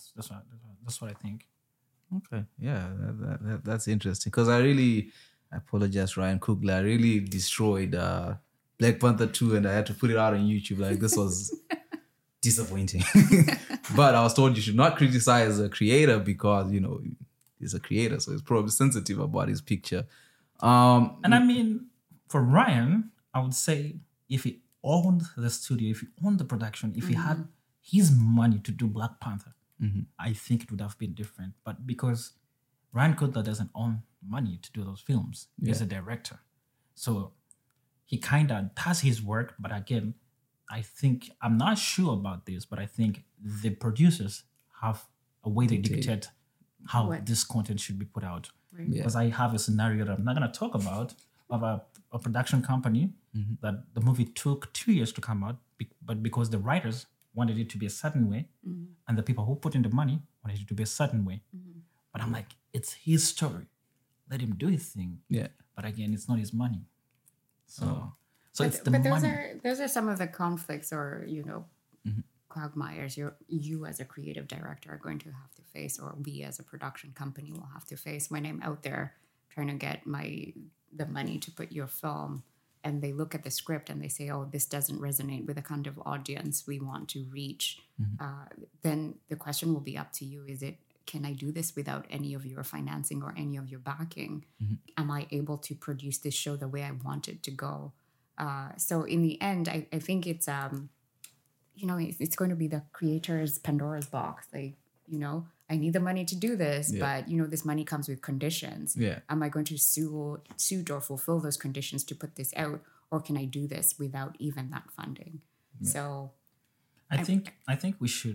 That's what I think. Okay. Yeah, that's interesting, because I apologize, Ryan Coogler. I really destroyed Black Panther 2, and I had to put it out on YouTube. Like, this was disappointing. But I was told you should not criticize a creator because, you know, he's a creator, so he's probably sensitive about his picture. And I mean, for Ryan, I would say if he owned the studio, if he owned the production, if he had his money to do Black Panther, I think it would have been different. But because Ryan Coogler doesn't own money to do those films, he's a director. So he kind of does his work. But again, I'm not sure about this, but I think the producers have a way they dictate how this content should be put out. Right. Yeah. Because I have a scenario that I'm not going to talk about of a production company that the movie took 2 years to come out, but because the writers wanted it to be a certain way, and the people who put in the money wanted it to be a certain way. But I'm like, it's his story. Let him do his thing. Yeah. But again, it's not his money. So it's the But money. those are some of the conflicts, or quagmires you as a creative director are going to have to face, or we as a production company will have to face when I'm out there trying to get the money to put your film, and they look at the script and they say, oh, this doesn't resonate with the kind of audience we want to reach. Then the question will be up to you. Can I do this without any of your financing or any of your backing? Am I able to produce this show the way I want it to go? So in the end, I think it's it's going to be the creator's Pandora's box. Like, I need the money to do this, but this money comes with conditions. Yeah. Am I going to suit or fulfill those conditions to put this out, or can I do this without even that funding? Yeah. So, I think we should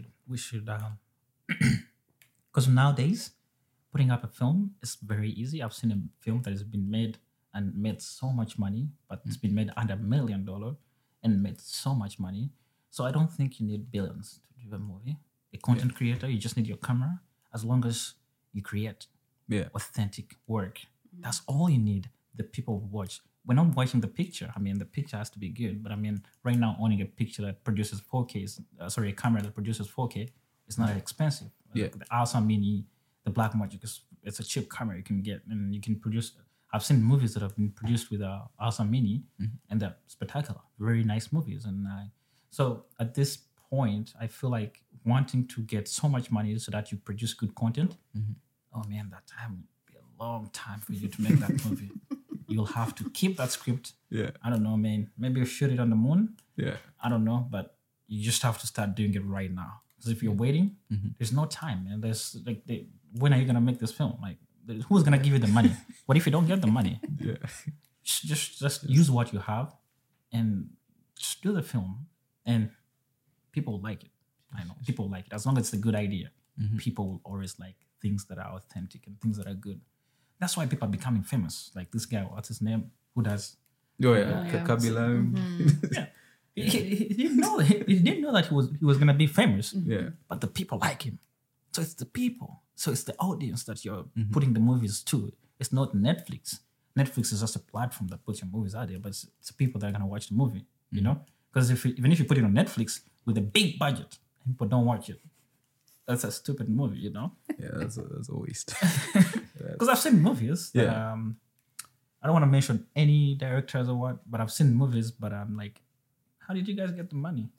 because nowadays putting up a film is very easy. I've seen a film that has been made and made so much money, but it's been made under $1 million and made so much money. So I don't think you need billions to do a movie. A content creator, you just need your camera. As long as you create authentic work, that's all you need. The people watch. We're not watching the picture. I mean, the picture has to be good. But I mean, right now, owning a picture that produces 4K, a camera that produces 4K, is not that expensive. Yeah. Like the Alpha Mini, the Blackmagic, it's a cheap camera you can get, and you can produce. I've seen movies that have been produced with Alpha Mini, and they're spectacular, very nice movies. And so at this point, I feel like wanting to get so much money so that you produce good content. Oh man, that time would be a long time for you to make that movie. You'll have to keep that script. Yeah. I don't know, man. Maybe you shoot it on the moon. Yeah. I don't know, but you just have to start doing it right now. Because if you're waiting, there's no time, man. There's when are you gonna make this film? Like, who's gonna give you the money? What if you don't get the money? Yeah. Just use what you have, and just do the film, and people like it. I know people like it as long as it's a good idea. People will always like things that are authentic and things that are good. That's why people are becoming famous. Like this guy, what's his name? Who does? Oh yeah, Kabila. Yeah. He didn't know. He didn't know that he was gonna be famous. Yeah. But the people like him. So it's the people. So it's the audience that you're putting the movies to. It's not Netflix. Netflix is just a platform that puts your movies out there, but it's people that are gonna watch the movie. You know, because even if you put it on Netflix with a big budget, people don't watch it. That's a stupid movie, you know. Yeah, that's a waste. Because I've seen movies. That, I don't want to mention any directors or what, but I've seen movies. But I'm like, how did you guys get the money?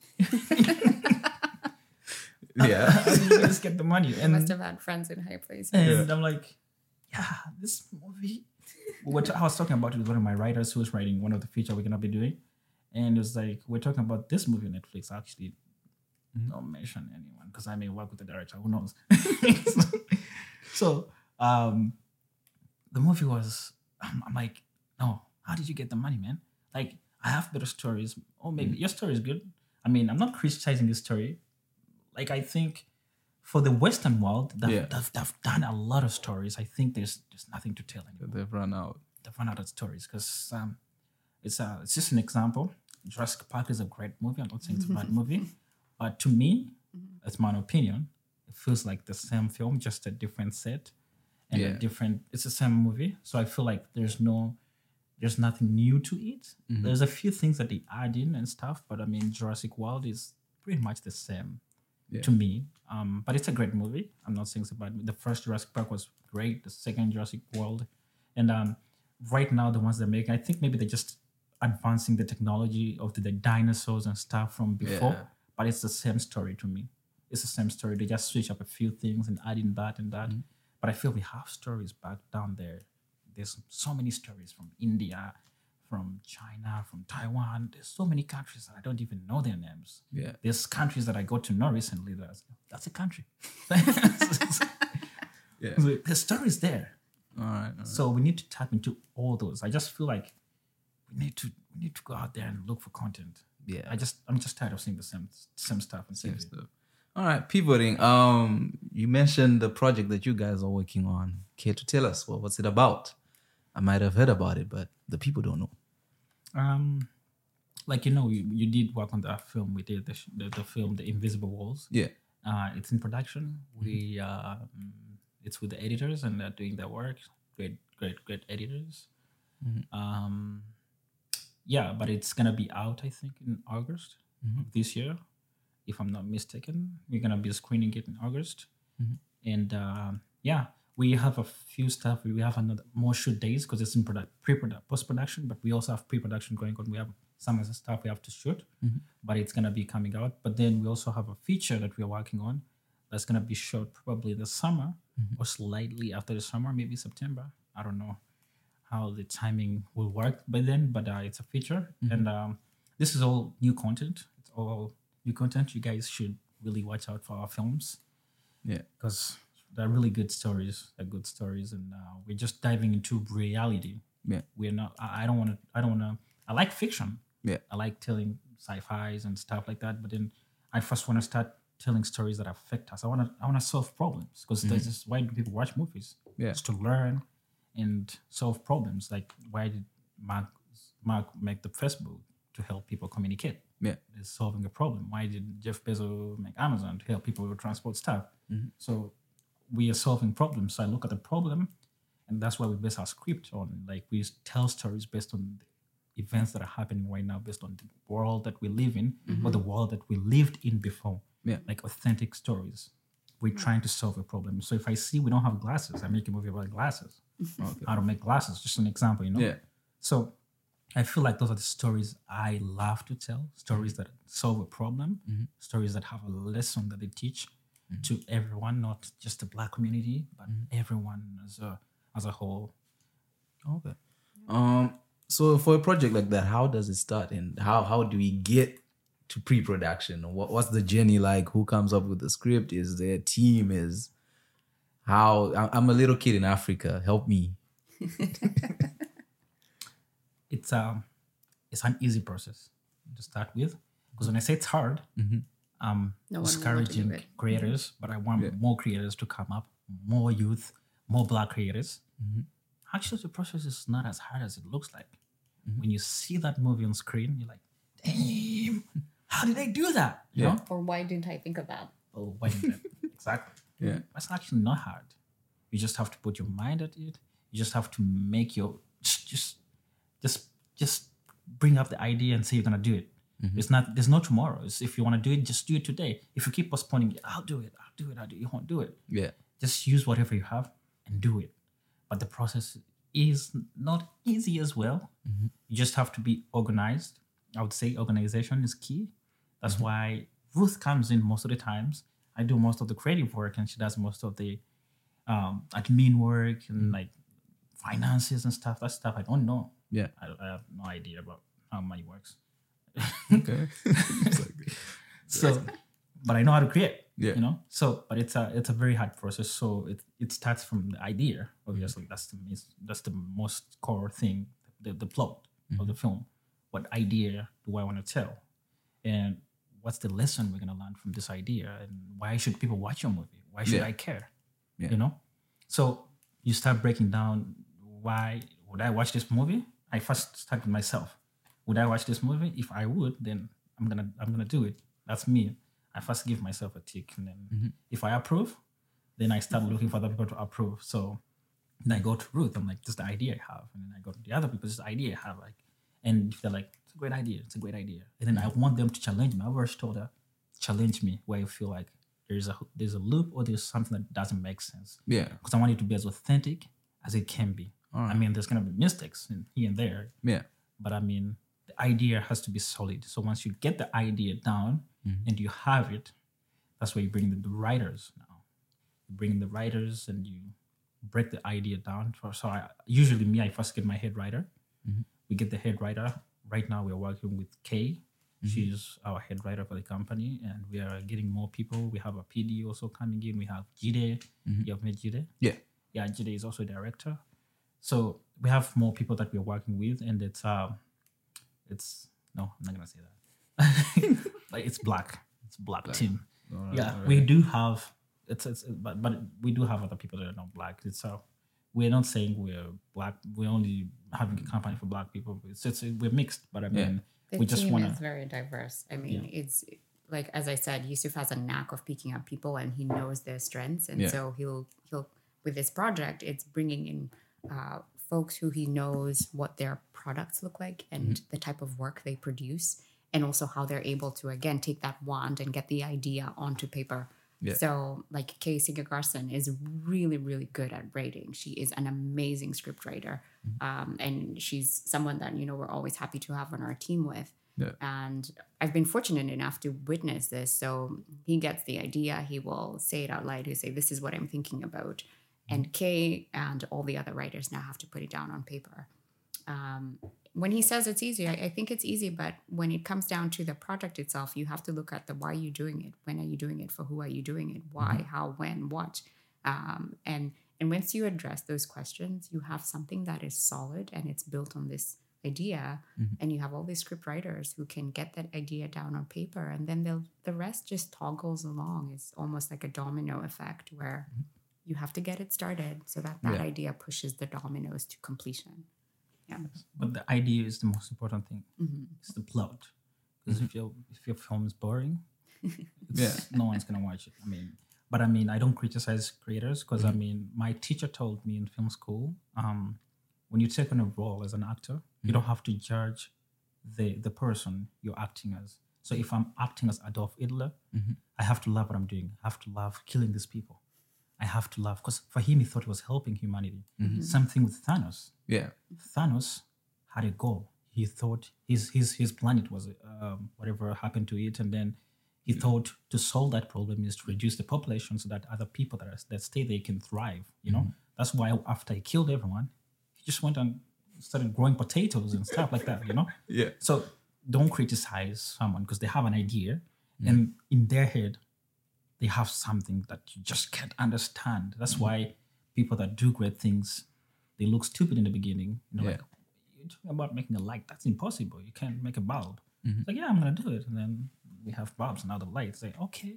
Yeah. How did you guys get the money? And must have had friends in high places. And I'm like, this movie. I was talking about it with one of my writers who was writing one of the feature we're gonna be doing, and it was like, we're talking about this movie on Netflix. Actually, don't mention anyone because I may work with the director. Who knows? So the movie was. I'm like, no. How did you get the money, man? Like, I have better stories. Oh, maybe your story is good. I mean, I'm not criticizing this story. Like, I think for the Western world, they've done a lot of stories. I think there's nothing to tell anymore. They've run out. They've run out of stories because it's just an example. Jurassic Park is a great movie. I'm not saying it's a bad movie, but to me, that's my opinion. It feels like the same film, just a different set and it's the same movie. So I feel like there's nothing new to it. There's a few things that they add in and stuff, but I mean, Jurassic World is pretty much the same to me. But it's a great movie. I'm not saying it's a bad movie. The first Jurassic Park was great. The second Jurassic World. And right now, the ones they're making, I think maybe they're just advancing the technology of the dinosaurs and stuff from before. Yeah. But it's the same story to me. It's the same story. They just switch up a few things and add in that and that. But I feel we have stories back down there. There's so many stories from India, from China, from Taiwan. There's so many countries that I don't even know their names. Yeah. There's countries that I got to know recently that's a country. The story is there. All right. So we need to tap into all those. I just feel like we need to go out there and look for content. Yeah. I'm just tired of seeing the same stuff and same stuff. All right, pivoting. You mentioned the project that you guys are working on. Care to tell us what's it about? I might have heard about it, but the people don't know. Like you did work on that film. We did the film, The Invisible Walls. Yeah. It's in production. We it's with the editors, and they're doing their work. Great editors. Yeah, but it's gonna be out, I think, in August of this year, if I'm not mistaken. We're gonna be screening it in August, and yeah, we have a few stuff. We have another more shoot days because it's in post production, but we also have pre-production going on. We have some of the stuff we have to shoot, but it's gonna be coming out. But then we also have a feature that we're working on that's gonna be shot probably this summer or slightly after the summer, maybe September. I don't know how the timing will work by then, but it's a feature, and this is all new content. It's all new content. You guys should really watch out for our films, because they're really good stories. They're good stories, and we're just diving into reality. Yeah, we're not. I don't want to. I like fiction. Yeah, I like telling sci-fis and stuff like that. But then I first want to start telling stories that affect us. I want to solve problems, because this is why do people watch movies? Yeah, it's to learn and solve problems. Like, why did Mark make the Facebook? To help people communicate. Yeah, it's solving a problem. Why did Jeff Bezos make Amazon? To help people transport stuff. So we are solving problems. So I look at the problem, and that's why we base our script on. Like, we tell stories based on the events that are happening right now, based on the world that we live in, or the world that we lived in before. Yeah, like authentic stories. We're trying to solve a problem. So if I see we don't have glasses, I make a movie about glasses. Okay. How to make glasses, just an example, Yeah. So I feel like those are the stories I love to tell, stories that solve a problem, stories that have a lesson that they teach to everyone, not just the Black community, but everyone as a whole. Okay. So for a project like that, how does it start, and how do we get to pre-production? What's the journey like? Who comes up with the script? Is there a team? I'm a little kid in Africa. Help me. It's an easy process to start with, because when I say it's hard, I'm discouraging creators, but I want more creators to come up, more youth, more Black creators. Actually, the process is not as hard as it looks like. When you see that movie on screen, you're like, damn, how did I do that? You know? Or why didn't I think of that? Oh, why didn't I? Exactly. Yeah. That's actually not hard. You just have to put your mind at it. You just have to make your just bring up the idea and say you're gonna do it. There's no tomorrow. It's, if you want to do it, just do it today. If you keep postponing it, I'll do it. You won't do it. Yeah. Just use whatever you have and do it. But the process is not easy as well. You just have to be organized. I would say organization is key. That's why Ruth comes in most of the times. I do most of the creative work, and she does most of the admin work and like finances and stuff. That stuff I don't know. Yeah. I have no idea about how money works. Okay. So, but I know how to create. Yeah. So, but it's a very hard process. So it starts from the idea. Obviously, that's the most core thing, the plot of the film. What idea do I want to tell, and what's the lesson we're gonna learn from this idea, and why should people watch your movie? Why should I care? Yeah. So you start breaking down, why would I watch this movie? I first start with myself. Would I watch this movie? If I would, then I'm gonna do it. That's me. I first give myself a tick, and then if I approve, then I start looking for other people to approve. So then I go to Ruth. I'm like, this is the idea I have, and then I go to the other people. This is the idea I have. Like, and if they're like, it's a great idea. It's a great idea. And then I want them to challenge me. I've always told her, challenge me where you feel like there's a loop or there's something that doesn't make sense. Yeah. Because I want it to be as authentic as it can be. Right. I mean, there's gonna be mistakes here and there. Yeah. But I mean, the idea has to be solid. So once you get the idea down and you have it, that's where you bring in the writers now. You bring in the writers and you break the idea down. So I first get my head writer. We get the head writer. Right now we're working with Kay. She's our head writer for the company, and we are getting more people. We have a PD also coming in. We have Jide. You have met Jide? Yeah. Yeah, Jide is also a director. So we have more people that we're working with, and it's no, I'm not gonna say that. Like it's black. It's black team. We do have but we do have other people that are not black. We're not saying we're black. We're only having a company for black people. We're mixed, but I mean, the we just team want is very diverse. I mean, it's like, as I said, Yusuf has a knack of picking up people, and he knows their strengths, and so he'll with this project, it's bringing in folks who he knows what their products look like and the type of work they produce, and also how they're able to again take that wand and get the idea onto paper. Yeah. So, like, Kay Sigagarson is really, really good at writing. She is an amazing script writer, and she's someone that we're always happy to have on our team with. Yeah. And I've been fortunate enough to witness this. So he gets the idea, he will say it out loud. He'll say, "This is what I'm thinking about," and Kay and all the other writers now have to put it down on paper. When he says it's easy, I think it's easy, but when it comes down to the project itself, you have to look at the why are you doing it? When are you doing it? For who are you doing it? Why, how, when, what? And once you address those questions, you have something that is solid and it's built on this idea, and you have all these script writers who can get that idea down on paper, and then the rest just toggles along. It's almost like a domino effect where you have to get it started so that idea pushes the dominoes to completion. Yeah. But the idea is the most important thing. It's the plot. Because if your film is boring, no one's gonna watch it. I don't criticize creators because my teacher told me in film school, when you take on a role as an actor, you don't have to judge the person you're acting as. So if I'm acting as Adolf Hitler, I have to love what I'm doing. I have to love killing these people. I have to love, because for him, he thought he was helping humanity. Same thing with Thanos. Yeah, Thanos had a goal. He thought his planet was whatever happened to it, and then he thought to solve that problem is to reduce the population so that other people that stay there can thrive. That's why after he killed everyone, he just went and started growing potatoes and stuff like that. Yeah. So don't criticize someone because they have an idea, and in their head, they have something that you just can't understand. That's why people that do great things, they look stupid in the beginning. Like, you're talking about making a light. That's impossible. You can't make a bulb. It's like, I'm going to do it. And then we have bulbs and other lights. Like, okay.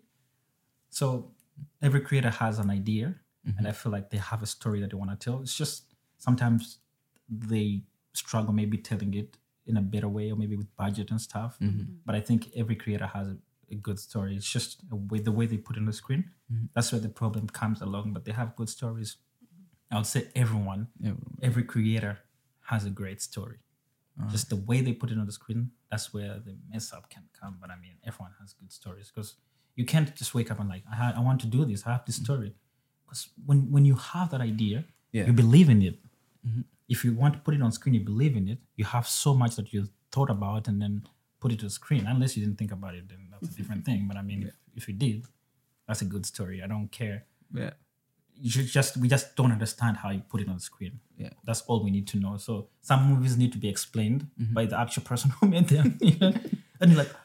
So every creator has an idea, and I feel like they have a story that they want to tell. It's just sometimes they struggle maybe telling it in a better way or maybe with budget and stuff. But I think every creator has a good story. It's just the way they put it on the screen. That's where the problem comes along. But they have good stories. I would say every creator has a great story. Just the way they put it on the screen, that's where the mess up can come. But everyone has good stories because you can't just wake up and like, I want to do this. I have this story. Because when you have that idea, you believe in it. If you want to put it on screen, you believe in it. You have so much that you thought about and then put it to the screen. Unless you didn't think about it, then that's a different thing. But if you did, that's a good story. I don't care. Yeah. We just don't understand how you put it on the screen. Yeah. That's all we need to know. So some movies need to be explained by the actual person who made them. And you're like,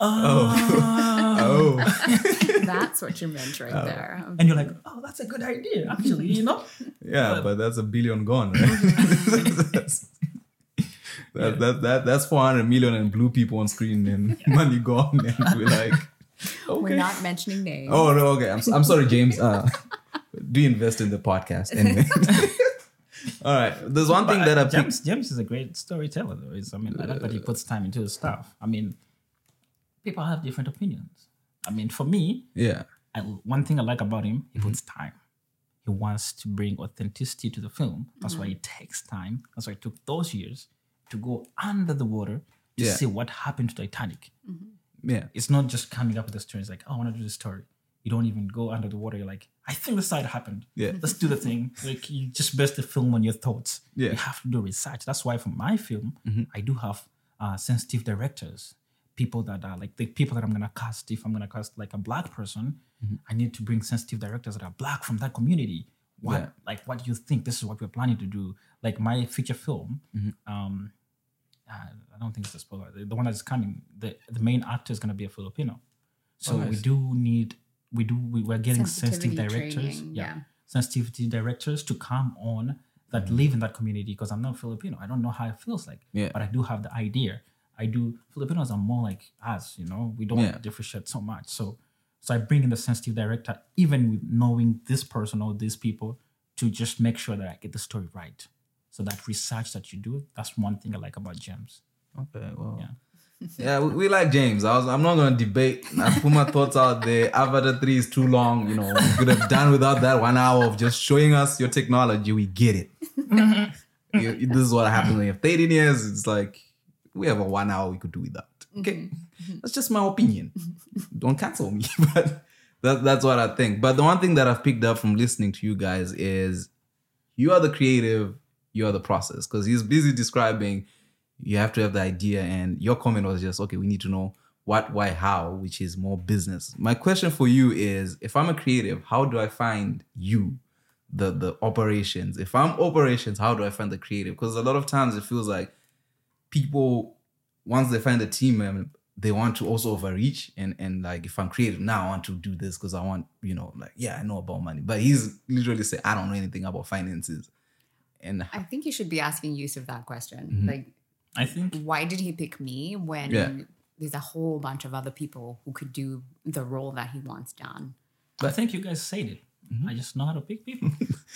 oh. That's what you meant right there. And you're like, oh, that's a good idea, actually, Yeah, but that's $1 billion gone, right? That's 400 million and blue people on screen and money gone, and we're like, okay. We're not mentioning names. Oh no, okay. I'm sorry, James. Do invest in the podcast anyway. All right. There's one thing that James is a great storyteller, though. I like that he puts time into his stuff. People have different opinions. For me, one thing I like about him, he puts time. He wants to bring authenticity to the film. That's why it takes time. That's why it took those years to go under the water to see what happened to Titanic. Yeah, it's not just coming up with a story. It's like, oh, I want to do this story. You don't even go under the water. You're like, I think this side happened. Yeah, let's do the thing. Like, you just base the film on your thoughts. Yeah, you have to do research. That's why for my film, I do have sensitive directors, people that are like the people that I'm gonna cast. If I'm gonna cast like a black person, I need to bring sensitive directors that are black from that community. What do you think? This is what we're planning to do. Like my feature film. I don't think it's a spoiler. The one that's coming, the main actor is going to be a Filipino. So we're getting sensitive directors. Sensitivity directors to come on that live in that community, because I'm not Filipino. I don't know how it feels like. Yeah. But I do have the idea. Filipinos are more like us, we don't differentiate so much. So So I bring in the sensitive director, even with knowing this person or these people, to just make sure that I get the story right. So that research that you do, that's one thing I like about James. Okay, well. Yeah. Yeah, we like James. I'm not gonna debate. I put my thoughts out there. Avatar 3 is too long. You know, we could have done without that 1 hour of just showing us your technology. We get it. This is what happens when you have 13 years. It's like we have a 1 hour we could do without. Okay, that's just my opinion. Don't cancel me, but that's what I think. But the one thing that I've picked up from listening to you guys is you are the creative, you are the process. Because he's busy describing. You have to have the idea, and your comment was just, okay, we need to know what, why, how, which is more business. My question for you is, if I'm a creative, how do I find you, the operations? If I'm operations, how do I find the creative? Because a lot of times it feels like people, once they find a team, they want to also overreach. And like, if I'm creative now, I want to do this because I want, like, yeah, I know about money. But he's literally saying, I don't know anything about finances. And I think you should be asking Yusuf that question. Like, I think why did he pick me when there's a whole bunch of other people who could do the role that he wants done? I think you guys said it. I just know how to pick people.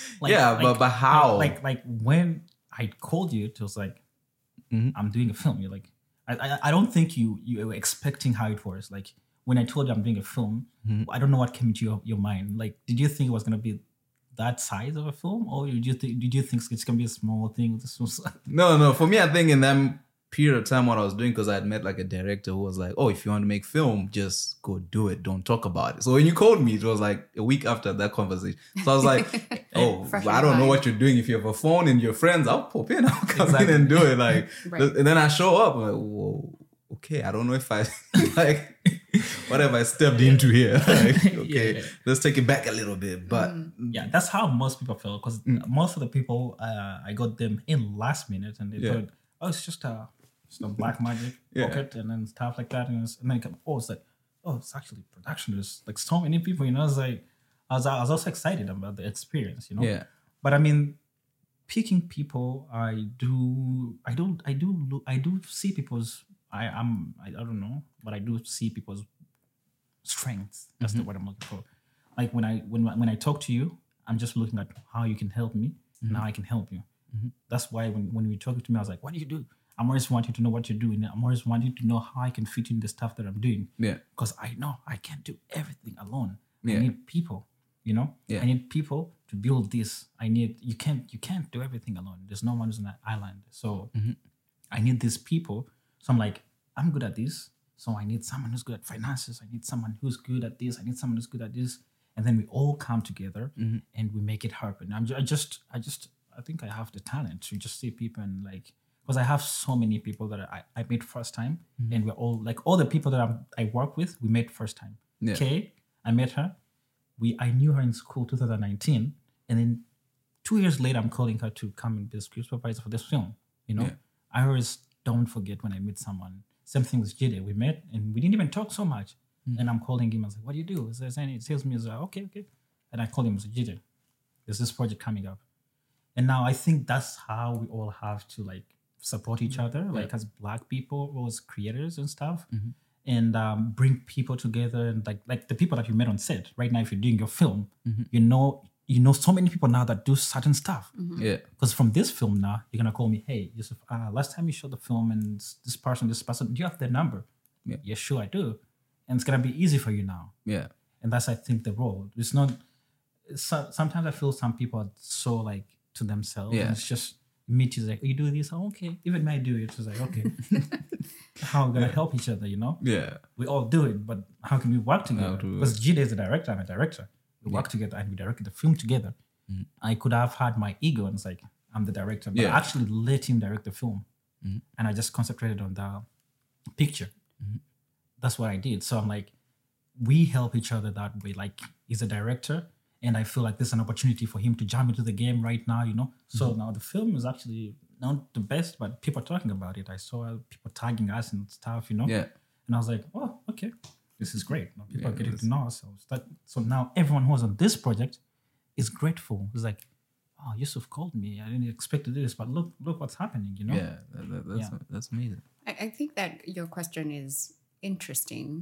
But how? Like when I called you, it was like, I'm doing a film. You're like, I don't think you were expecting how it was. Like when I told you I'm doing a film, I don't know what came into your mind. Like, did you think it was gonna be that size of a film, or did you think it's gonna be a small thing? No. For me, I think in that period of time, what I was doing, because I had met like a director who was like, "Oh, if you want to make film, just go do it. Don't talk about it." So when you called me, it was like a week after that conversation. So I was like, "Oh, I don't know what you're doing. If you have a phone and your friends, I'll pop in. I'll come in and do it." Like, and then I show up. I'm like, whoa, okay. I don't know if I like. What have I stepped into here? Like, okay, let's take it back a little bit. But that's how most people feel, because most of the people I got them in last minute, and they thought, oh, it's just a black magic pocket and then stuff like that, and then it's actually production. There's like so many people, It's like I was also excited about the experience, Yeah. But I mean, picking people, I do see people's. I don't know, but I do see people's strengths. That's the word I'm looking for. Like when I talk to you, I'm just looking at how you can help me and how I can help you. That's why when you talk to me, I was like, what do you do? I'm always wanting to know what you're doing. I'm always wanting to know how I can fit in the stuff that I'm doing. Yeah. Because I know I can't do everything alone. Yeah. I need people, Yeah. I need people to build this. You can't do everything alone. There's no one who's on an island. So I need these people. So I'm like, I'm good at this. So I need someone who's good at finances. I need someone who's good at this. I need someone who's good at this. And then we all come together and we make it happen. I think I have the talent to just see people and like, because I have so many people that I met first time, and we're all like, all the people that I work with, we met first time. Yeah. Kay, I met her. I knew her in school 2019, and then 2 years later, I'm calling her to come and be the script supervisor for this film. I always don't forget when I meet someone. Same thing with Jide. We met and we didn't even talk so much. And I'm calling him. I was like, what do you do? He tells me, okay. And I call him, I said, Jide, there's this project coming up. And now I think that's how we all have to like support each other, like as Black people or as creators and stuff, and bring people together. And like the people that you met on set right now, if you're doing your film, you know so many people now that do certain stuff. Yeah. Because from this film now, you're gonna call me, hey, Yusuf, last time you showed the film and this person, do you have their number? Yeah, sure I do. And it's gonna be easy for you now. Yeah. And that's, I think, the role. It's not. Sometimes I feel some people are so like to themselves. Yeah. And it's just me. Is like, you do this, okay. Even when I do it, it's like, okay. How are we gonna help each other? Yeah. We all do it, but how can we work together? Because Jide is the director. I'm a director. We work together and we directed the film together. I could have had my ego and it's like, I'm the director, but I actually let him direct the film, and I just concentrated on the picture. That's what I did. So I'm like, we help each other that way. Like, he's a director, and I feel like this is an opportunity for him to jump into the game right now, So now the film is actually not the best, but people are talking about it. I saw people tagging us and stuff, Yeah. And I was like, oh, okay, this is great. Now people are getting to know ourselves. So now everyone who was on this project is grateful. It's like, oh, Yusuf called me. I didn't expect to do this, but look what's happening, Yeah, that's amazing. I think that your question is interesting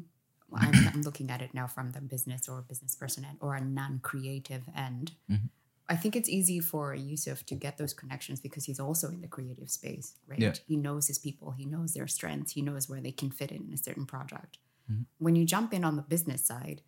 I'm looking at it now from the business or business person end or a non-creative end. I think it's easy for Yusuf to get those connections because he's also in the creative space, right? Yeah. He knows his people, he knows their strengths, he knows where they can fit in a certain project. When you jump in on the business side,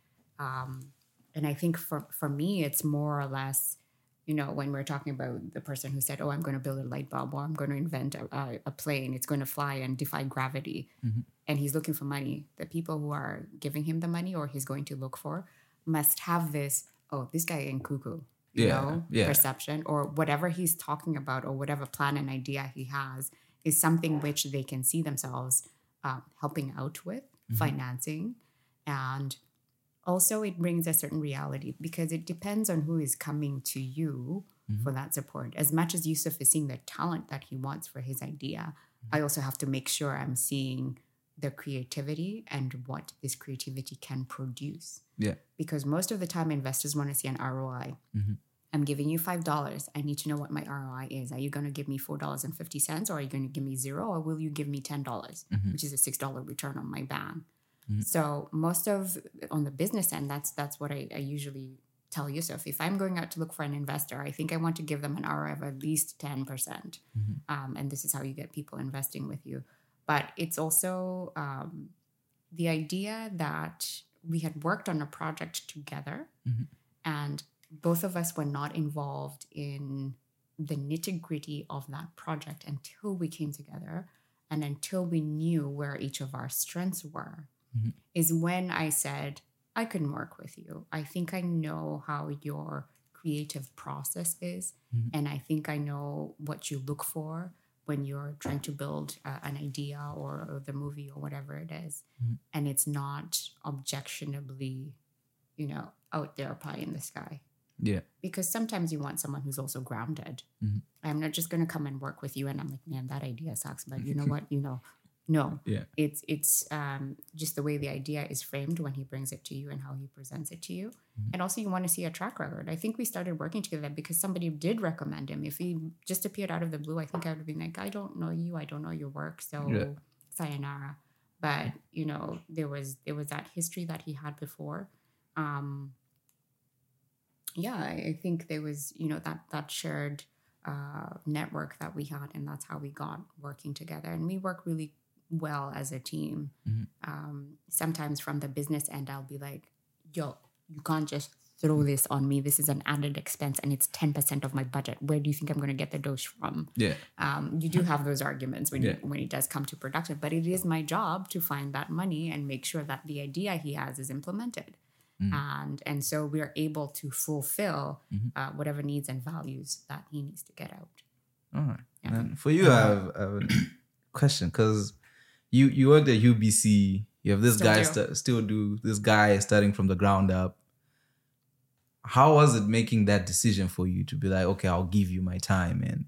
and I think for me, it's more or less, when we're talking about the person who said, oh, I'm going to build a light bulb or I'm going to invent a plane, it's going to fly and defy gravity. And he's looking for money. The people who are giving him the money or he's going to look for must have this, oh, this guy ain't cuckoo. Perception or whatever he's talking about or whatever plan and idea he has is something which they can see themselves helping out with, financing. And also it brings a certain reality because it depends on who is coming to you for that support. As much as Yusuf is seeing the talent that he wants for his idea, I also have to make sure I'm seeing the creativity and what this creativity can produce. Yeah. Because most of the time investors want to see an ROI. I'm giving you $5. I need to know what my ROI is. Are you going to give me $4.50 or are you going to give me $0 or will you give me $10, which is a $6 return on my bang? So on the business end, that's what I usually tell Yusuf. If I'm going out to look for an investor, I think I want to give them an ROI of at least 10%. And this is how you get people investing with you. But it's also the idea that we had worked on a project together and both of us were not involved in the nitty-gritty of that project until we came together and until we knew where each of our strengths were, is when I said, I can work with you. I think I know how your creative process is, and I think I know what you look for when you're trying to build an idea or the movie or whatever it is. And it's not objectionably, out there pie in the sky. Yeah. Because sometimes you want someone who's also grounded. I'm not just going to come and work with you and I'm like, man, that idea sucks. But you know what? No. Yeah. It's just the way the idea is framed when he brings it to you and how he presents it to you. And also you want to see a track record. I think we started working together because somebody did recommend him. If he just appeared out of the blue, I think I would have been like, I don't know you. I don't know your work. So sayonara. But, there was that history that he had before. I think there was, that shared network that we had, and that's how we got working together. And we work really well as a team. Sometimes from the business end, I'll be like, yo, you can't just throw this on me. This is an added expense and it's 10% of my budget. Where do you think I'm going to get the dosh from? Yeah. You do have those arguments when it does come to production, but it is my job to find that money and make sure that the idea he has is implemented. And so we're able to fulfill whatever needs and values that he needs to get out. All right. Yeah. And for you, I have a question because you worked at UBC. You have this this guy starting from the ground up. How was it making that decision for you to be like, okay, I'll give you my time, and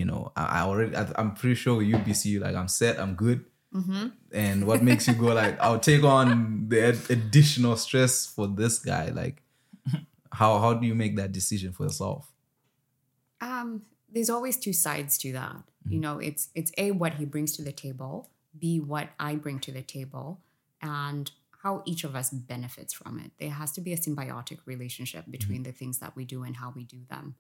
I'm pretty sure with UBC, like I'm set, I'm good. And what makes you go like, I'll take on the additional stress for this guy? Like, how do you make that decision for yourself? There's always two sides to that. It's A, what he brings to the table, B, what I bring to the table, and how each of us benefits from it. There has to be a symbiotic relationship between the things that we do and how we do them.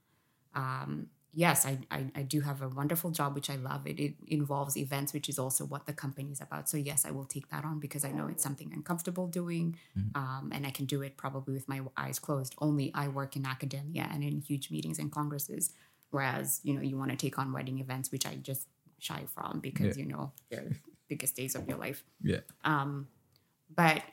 Yes, I do have a wonderful job, which I love. It involves events, which is also what the company is about. So yes, I will take that on because I know it's something I'm comfortable doing. And I can do it probably with my eyes closed. Only I work in academia and in huge meetings and congresses. Whereas, you want to take on wedding events, which I just shy from because, they're the biggest days of your life. Yeah. But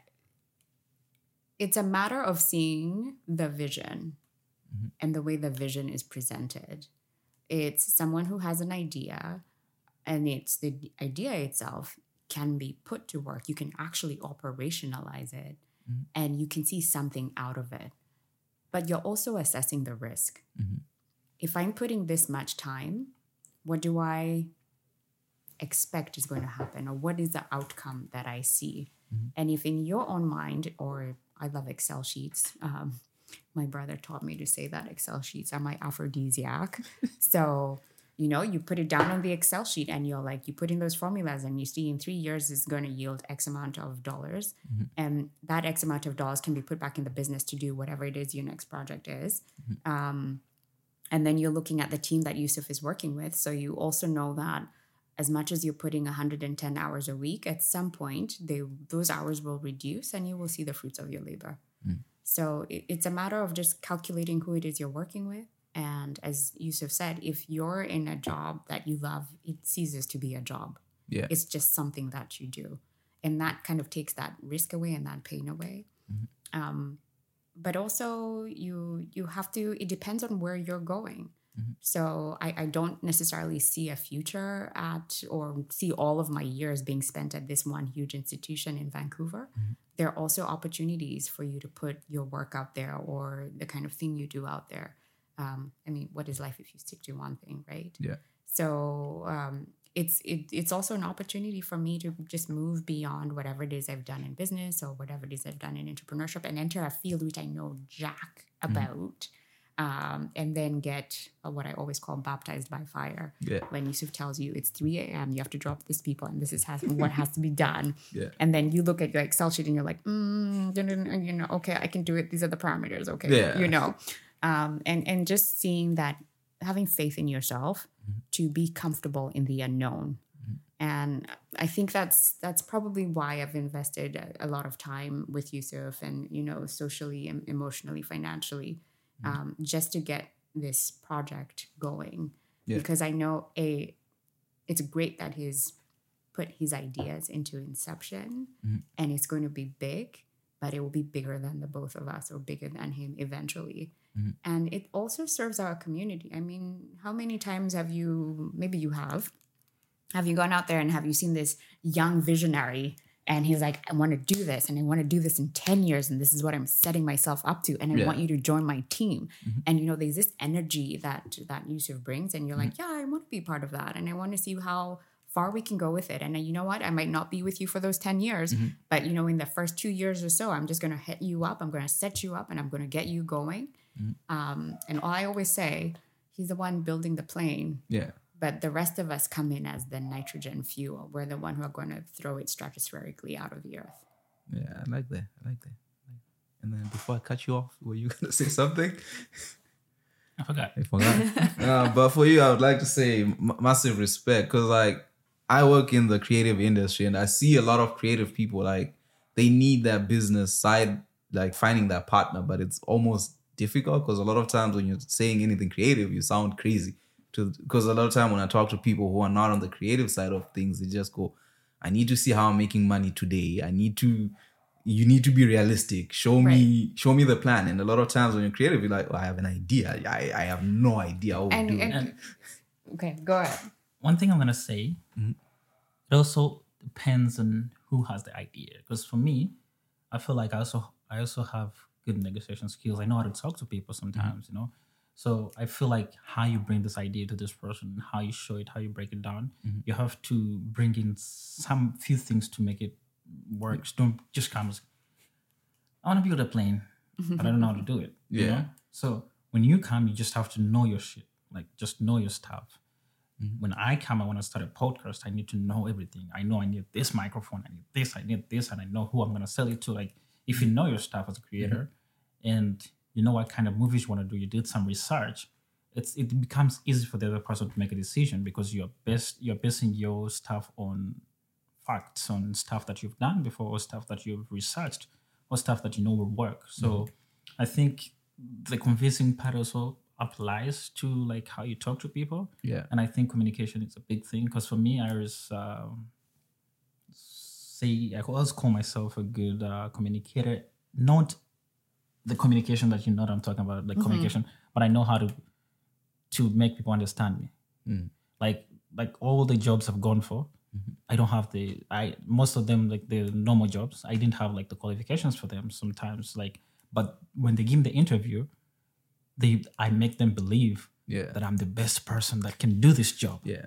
it's a matter of seeing the vision and the way the vision is presented. It's someone who has an idea, and it's the idea itself can be put to work. You can actually operationalize it, and you can see something out of it. But you're also assessing the risk. If I'm putting this much time, what do I expect is going to happen? Or what is the outcome that I see? And if in your own mind, or I love Excel sheets, my brother taught me to say that Excel sheets are my aphrodisiac. So you put it down on the Excel sheet and you put in those formulas and you see in 3 years is going to yield X amount of dollars. And that X amount of dollars can be put back in the business to do whatever it is your next project is. And then you're looking at the team that Yusuf is working with. So you also know that as much as you're putting 110 hours a week, at some point, those hours will reduce and you will see the fruits of your labor. So it's a matter of just calculating who it is you're working with. And as Yusuf said, if you're in a job that you love, it ceases to be a job. Yeah. It's just something that you do. And that kind of takes that risk away and that pain away. But also you have to, it depends on where you're going. So I don't necessarily see a future at or see all of my years being spent at this one huge institution in Vancouver. There are also opportunities for you to put your work out there or the kind of thing you do out there. I mean, what is life if you stick to one thing, right? Yeah. So it's also an opportunity for me to just move beyond whatever it is I've done in business or whatever it is I've done in entrepreneurship and enter a field which I know jack about. And then get what I always call baptized by fire. Yeah. When Yusuf tells you it's 3 a.m., you have to drop these people and this is what has to be done. Yeah. And then you look at your Excel sheet and you're like, okay, I can do it. These are the parameters. Okay. Yeah. And just seeing that, having faith in yourself to be comfortable in the unknown. And I think that's probably why I've invested a lot of time with Yusuf and, socially, emotionally, financially, just to get this project going. Yeah. Because I know, it's great that he's put his ideas into inception and it's going to be big, but it will be bigger than the both of us or bigger than him eventually. And it also serves our community. I mean, how many times have you gone out there and have you seen this young visionary and he's like, I want to do this and I want to do this in 10 years and this is what I'm setting myself up to and I want you to join my team. And, there's this energy that Yusuf brings and you're like, yeah, I want to be part of that and I want to see how far we can go with it. And you know what? I might not be with you for those 10 years, but, in the first 2 years or so, I'm just going to hit you up. I'm going to set you up and I'm going to get you going. And I always say, he's the one building the plane. Yeah. But the rest of us come in as the nitrogen fuel. We're the one who are going to throw it stratospherically out of the earth. Yeah, I like that. And then before I cut you off, were you going to say something? I forgot. But for you, I would like to say massive respect because, I work in the creative industry and I see a lot of creative people, they need that business side, finding that partner, but it's almost difficult because a lot of times when you're saying anything creative, you sound crazy. Because a lot of time when I talk to people who are not on the creative side of things, they just go, I need to see how I'm making money today. You need to be realistic. Show me the plan. And a lot of times when you're creative, you're like, I have an idea. I have no idea what we're doing. Okay, go ahead. One thing I'm going to say, it also depends on who has the idea. Because for me, I feel like I also have good negotiation skills. I know how to talk to people sometimes, So I feel like how you bring this idea to this person, how you show it, how you break it down, you have to bring in some few things to make it work. Don't just come as, I want to build a plane, but I don't know how to do it. Yeah. So when you come, you just have to know your shit, just know your stuff. When I come, I want to start a podcast. I need to know everything. I know I need this microphone. I need this, and I know who I'm going to sell it to. If you know your stuff as a creator, and you know what kind of movies you want to do, you did some research, it becomes easy for the other person to make a decision because you're basing your stuff on facts, on stuff that you've done before, or stuff that you've researched, or stuff that you know will work. So I think the convincing part also applies to how you talk to people. Yeah. And I think communication is a big thing because for me, I was I always call myself a good communicator, not the communication that I'm talking about, communication, but I know how to make people understand me. Like all the jobs I've gone for, I don't have most of them, the normal jobs, I didn't have the qualifications for them sometimes, but when they give me the interview, I make them believe that I'm the best person that can do this job. Yeah.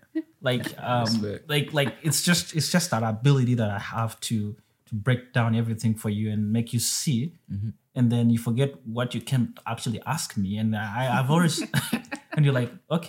It's just that ability that I have to break down everything for you and make you see, and then you forget what you can actually ask me. And I've always, and you're like, okay,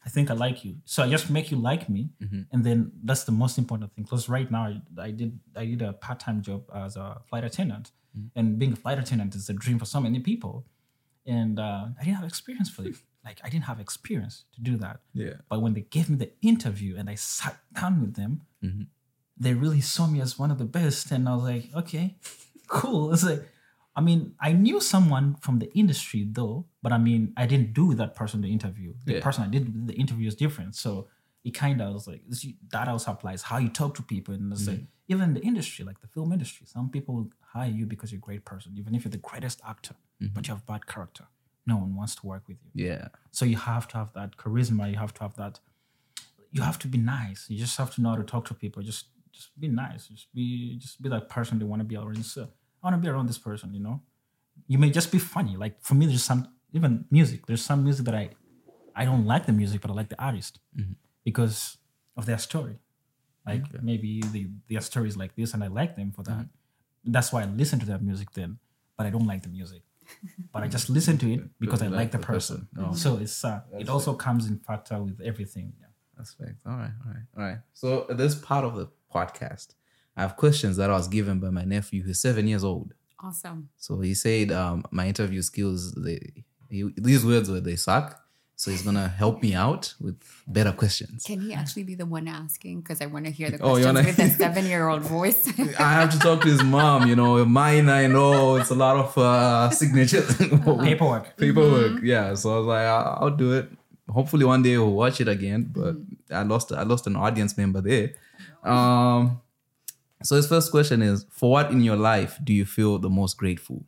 I think I like you. So I just make you like me, and then that's the most important thing. Because right now I did a part-time job as a flight attendant, and being a flight attendant is a dream for so many people. And I didn't have experience for it. Like I didn't have experience to do that. Yeah. But when they gave me the interview and I sat down with them, they really saw me as one of the best, and I was like, okay, cool. It's like, I mean, I knew someone from the industry though, but I mean, I didn't do with that person the interview. The person I did with the interview is different. So it kind of was like, that also applies how you talk to people. And it's like, even the industry, like the film industry, some people will hire you because you're a great person, even if you're the greatest actor, but you have bad character. No one wants to work with you. Yeah. So you have to have that charisma. You have to have that. You have to be nice. You just have to know how to talk to people. Just be nice. Just be that person they want to be around. So I want to be around this person, you know. You may just be funny. Like for me, there's some, even music. There's some music that I don't like the music, but I like the artist because of their story. Like maybe their story is like this, and I like them for that. That's why I listen to their music then, but I don't like the music. But I just listen to it because I like the person. So it's it also comes in factor with everything. Yeah. That's fact. All right. So this part of the podcast, I have questions that I was given by my nephew who's 7 years old. Awesome. So he said my interview skills, these words were they suck. So he's gonna help me out with better questions. Can he actually be the one asking? Because I want to hear the Oh, you questions with a 7-year-old voice. I have to talk to his mom, you know. Mine, I know it's a lot of signatures. Paperwork. Yeah. So I was like, I'll do it. Hopefully one day we'll watch it again. But I lost an audience member there. So his first question is, for what in your life do you feel the most grateful?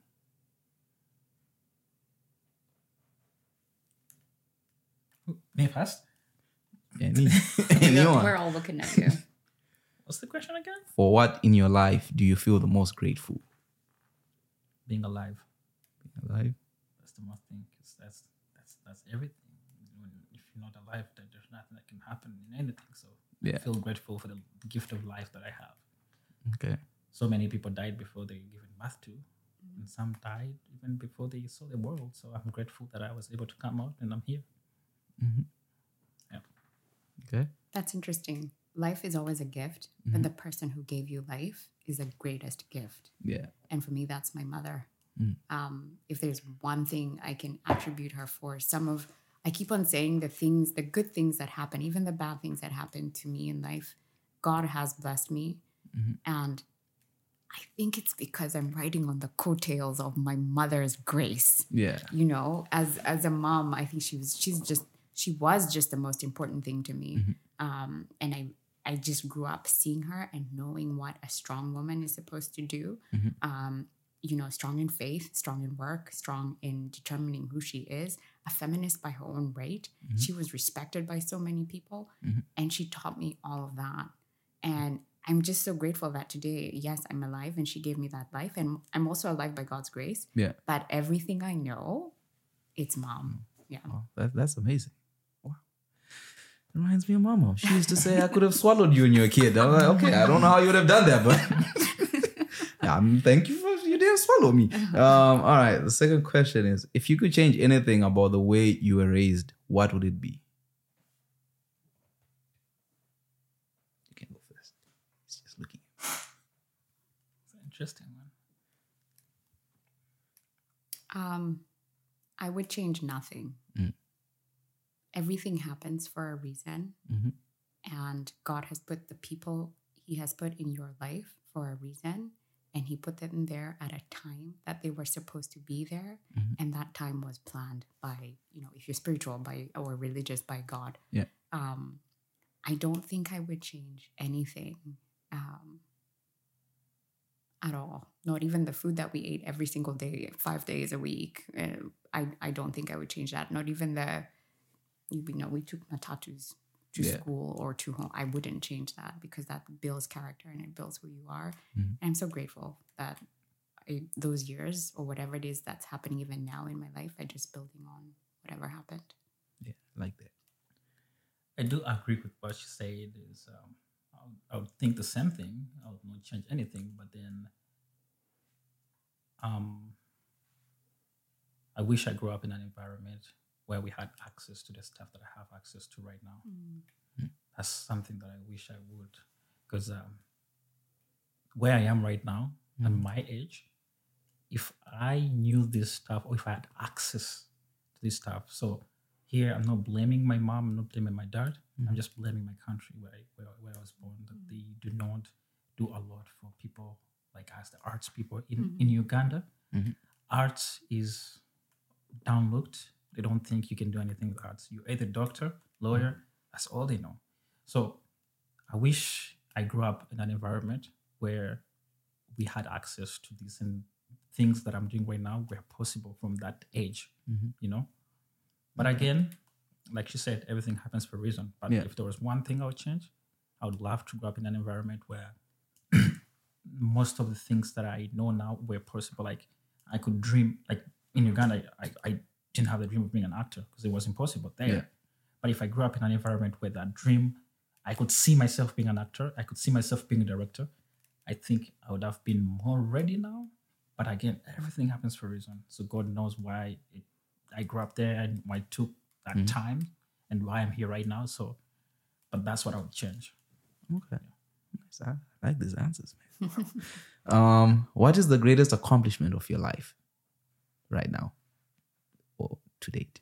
Me first? Anyone. We're all looking at you. What's the question again? For what in your life do you feel the most grateful? Being alive. Alive? That's the most thing. That's everything. If you're not alive, then there's nothing that can happen in anything. So I feel grateful for the gift of life that I have. Okay. So many people died before they were given birth to, and some died even before they saw the world. So I'm grateful that I was able to come out and I'm here. Yeah. Okay. That's interesting. Life is always a gift, but the person who gave you life is the greatest gift. Yeah. And for me, that's my mother. If there's one thing I can attribute her for, I keep on saying the good things that happen, even the bad things that happen to me in life, God has blessed me. And I think it's because I'm riding on the coattails of my mother's grace. Yeah. You know, as a mom, I think she was just the most important thing to me. And I just grew up seeing her and knowing what a strong woman is supposed to do. You know, strong in faith, strong in work, strong in determining who she is, a feminist by her own right. She was respected by so many people, and she taught me all of that. And I'm just so grateful that today, yes, I'm alive, and she gave me that life, and I'm also alive by God's grace. Yeah. But everything I know, it's mom. Yeah. Oh, that's amazing. Wow. Reminds me of Mama. She used to say I could have swallowed you when you were a kid. I was like, okay, I don't know how you would have done that, but thank you for you didn't swallow me. All right. The second question is, if you could change anything about the way you were raised, what would it be? You can go first. He's just looking. It's an interesting I would change nothing. Everything happens for a reason. And God has put the people he has put in your life for a reason. And he put them there at a time that they were supposed to be there. And that time was planned by, you know, if you're spiritual or religious, by God. Yeah. I don't think I would change anything at all. Not even the food that we ate every single day, 5 days a week. I don't think I would change that. Not even we took matatus to school or to home. I wouldn't change that because that builds character and it builds who you are. And I'm so grateful that those years or whatever it is that's happening even now in my life, I'm just building on whatever happened. Yeah, I like that. I do agree with what you said. I would think the same thing. I would not change anything, but then I wish I grew up in an environment where we had access to the stuff that I have access to right now. That's something that I wish I would, because where I am right now, at my age, if I knew this stuff or if I had access to this stuff, so here I'm not blaming my mom, I'm not blaming my dad, I'm just blaming my country where I was born, that they do not do a lot for people like us, the arts people in Uganda. Arts is downlooked. They don't think you can do anything with arts. You're either doctor, lawyer, that's all they know. So I wish I grew up in an environment where we had access to these and things that I'm doing right now were possible from that age, you know? But again, like she said, everything happens for a reason. But if there was one thing I would change, I would love to grow up in an environment where most of the things that I know now were possible. Like I could dream, like in Uganda, I didn't have the dream of being an actor because it was impossible there. Yeah. But if I grew up in an environment where that dream, I could see myself being an actor, I could see myself being a director, I think I would have been more ready now. But again, everything happens for a reason. So God knows why I grew up there and why it took that time and why I'm here right now. So, but that's what I would change. Okay. Nice. I like these answers, man. What is the greatest accomplishment of your life right now or to date?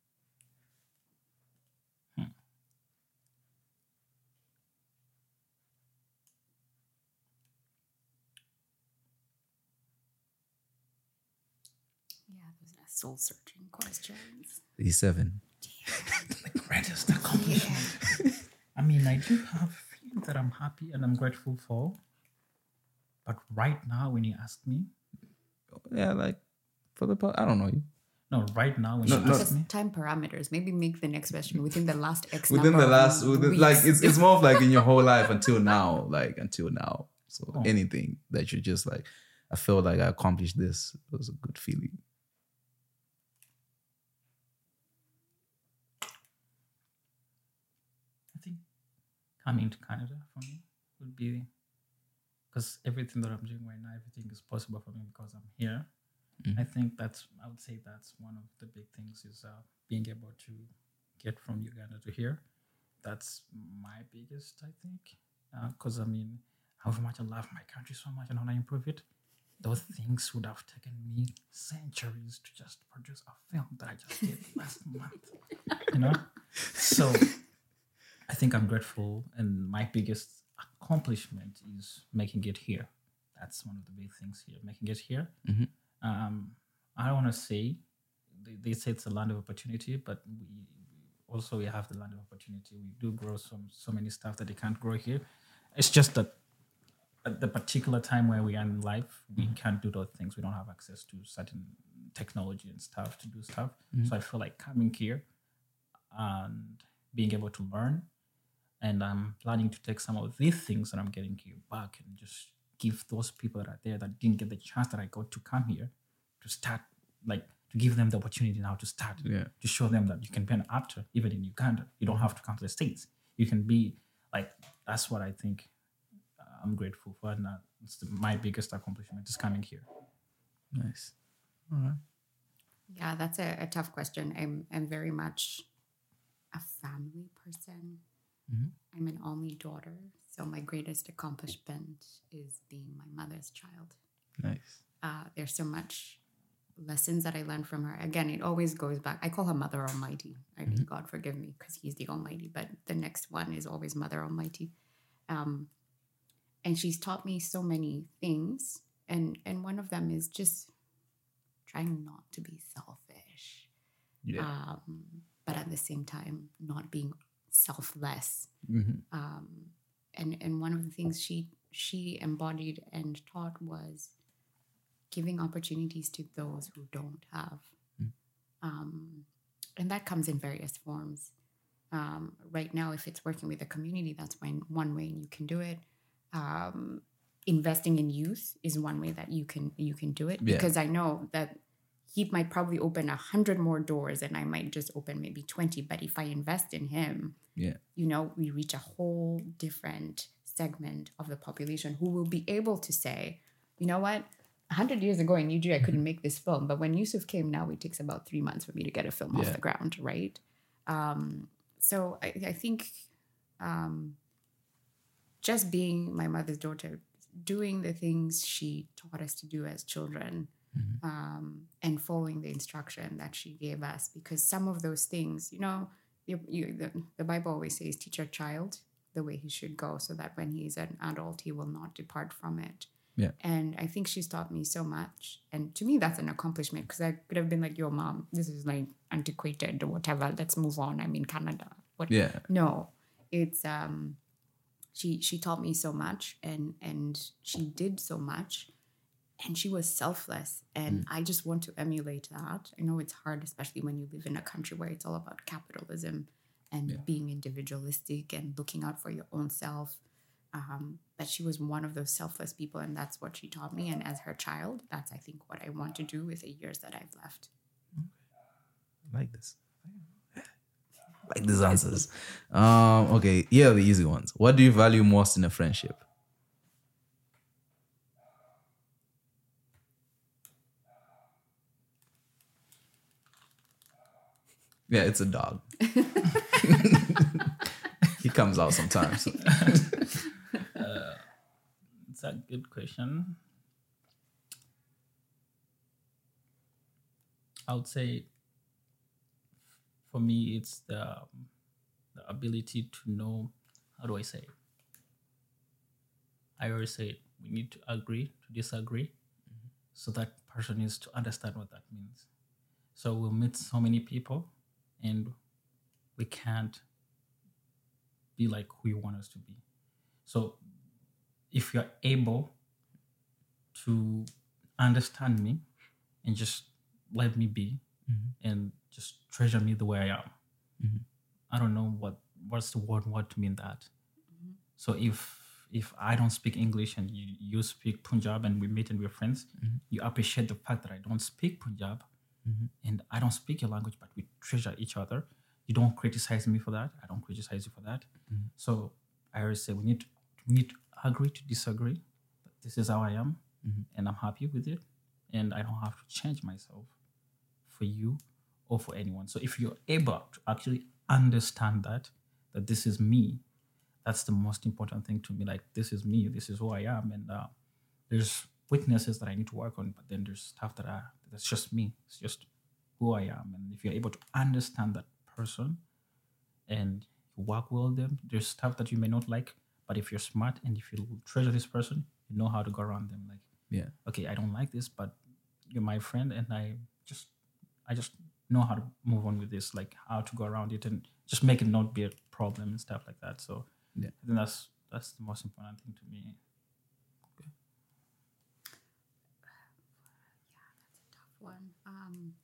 Yeah, those are soul-searching questions. These 7. The greatest accomplishment. I mean, I do have a few that I'm happy and I'm grateful for. But right now, when you ask me, Yeah, like for the I don't know you. no, right now when you ask Just me, time parameters. Maybe make the next question within the last X Within number the last, of like weeks. it's more of like in your whole life until now, So anything that you just like, I feel like I accomplished this. It was a good feeling. I think coming to Canada for me would be, because everything that I'm doing right now, everything is possible for me because I'm here. I think I would say that's one of the big things is being able to get from Uganda to here. That's my biggest, I think, because I mean, however much I love my country so much and I want to improve it, those things would have taken me centuries to just produce a film that I just did last month, you know? So I think I'm grateful, and my biggest accomplishment is making it here. That's one of the big things here, making it here. I don't want to say, they say it's a land of opportunity, but we have the land of opportunity. We do grow so many stuff that they can't grow here. It's just that at the particular time where we are in life, we can't do those things. We don't have access to certain technology and stuff to do stuff. So I feel like coming here and being able to learn, and I'm planning to take some of these things that I'm getting here back and just give those people that are there that didn't get the chance that I got to come here to start, like to give them the opportunity now to start, to show them that you can be an actor even in Uganda. You don't have to come to the States. You can be like, that's what I think I'm grateful for. And it's my biggest accomplishment is coming here. Nice. All right. Yeah, that's a tough question. I'm very much a family person. I'm an only daughter, so my greatest accomplishment is being my mother's child. Nice. There's so much lessons that I learned from her. Again, it always goes back. I call her Mother Almighty. I mean, God forgive me because He's the Almighty, but the next one is always Mother Almighty. And she's taught me so many things, and one of them is just trying not to be selfish, but at the same time not being selfless. And one of the things she embodied and taught was giving opportunities to those who don't have. And that comes in various forms. Right now, if it's working with the community, that's one way you can do it. Investing in youth is one way that you can do it, because I know that he might probably open 100 more doors and I might just open maybe 20. But if I invest in him, we reach a whole different segment of the population who will be able to say, you know what, 100 years ago in Nigeria, I couldn't make this film. But when Yusuf came, now it takes about 3 months for me to get a film off the ground, right? So I think just being my mother's daughter, doing the things she taught us to do as children, and following the instruction that she gave us, because some of those things, the Bible always says, teach your child the way he should go, so that when he's an adult, he will not depart from it. Yeah. And I think she's taught me so much. And to me, that's an accomplishment, because I could have been like, yo, mom, this is like antiquated or whatever. Let's move on. I'm in Canada. No, it's she taught me so much, and she did so much, and she was selfless. And I just want to emulate that. I know it's hard, especially when you live in a country where it's all about capitalism and being individualistic and looking out for your own self. But she was one of those selfless people, and that's what she taught me. And as her child, that's, I think, what I want to do with the years that I've left. I like this. I like these answers. Okay, here are the easy ones. What do you value most in a friendship? Yeah, it's a dog. He comes out sometimes. It's a good question. I would say, for me, it's the ability to know, how do I say it? I always say it, we need to agree to disagree, so that person needs to understand what that means. So we'll meet so many people, and we can't be like who you want us to be. So if you're able to understand me and just let me be, and just treasure me the way I am, I don't know what's the word to mean that. So if I don't speak English and you speak Punjab and we meet and we're friends, you appreciate the fact that I don't speak Punjab and I don't speak your language, but we treasure each other. You don't criticize me for that. I don't criticize you for that. So I always say we need to agree to disagree. But this is how I am, and I'm happy with it, and I don't have to change myself for you or for anyone. So if you're able to actually understand that this is me, that's the most important thing to me. Like, this is me, this is who I am, and there's weaknesses that I need to work on, but then there's stuff that's just me. It's just who I am. And if you're able to understand that person and you work well with them, there's stuff that you may not like, but if you're smart and if you treasure this person, you know how to go around them. Like, okay, I don't like this, but you're my friend, and I just know how to move on with this, like how to go around it and just make it not be a problem and stuff like that. So I think that's the most important thing to me. Okay. That's a tough one.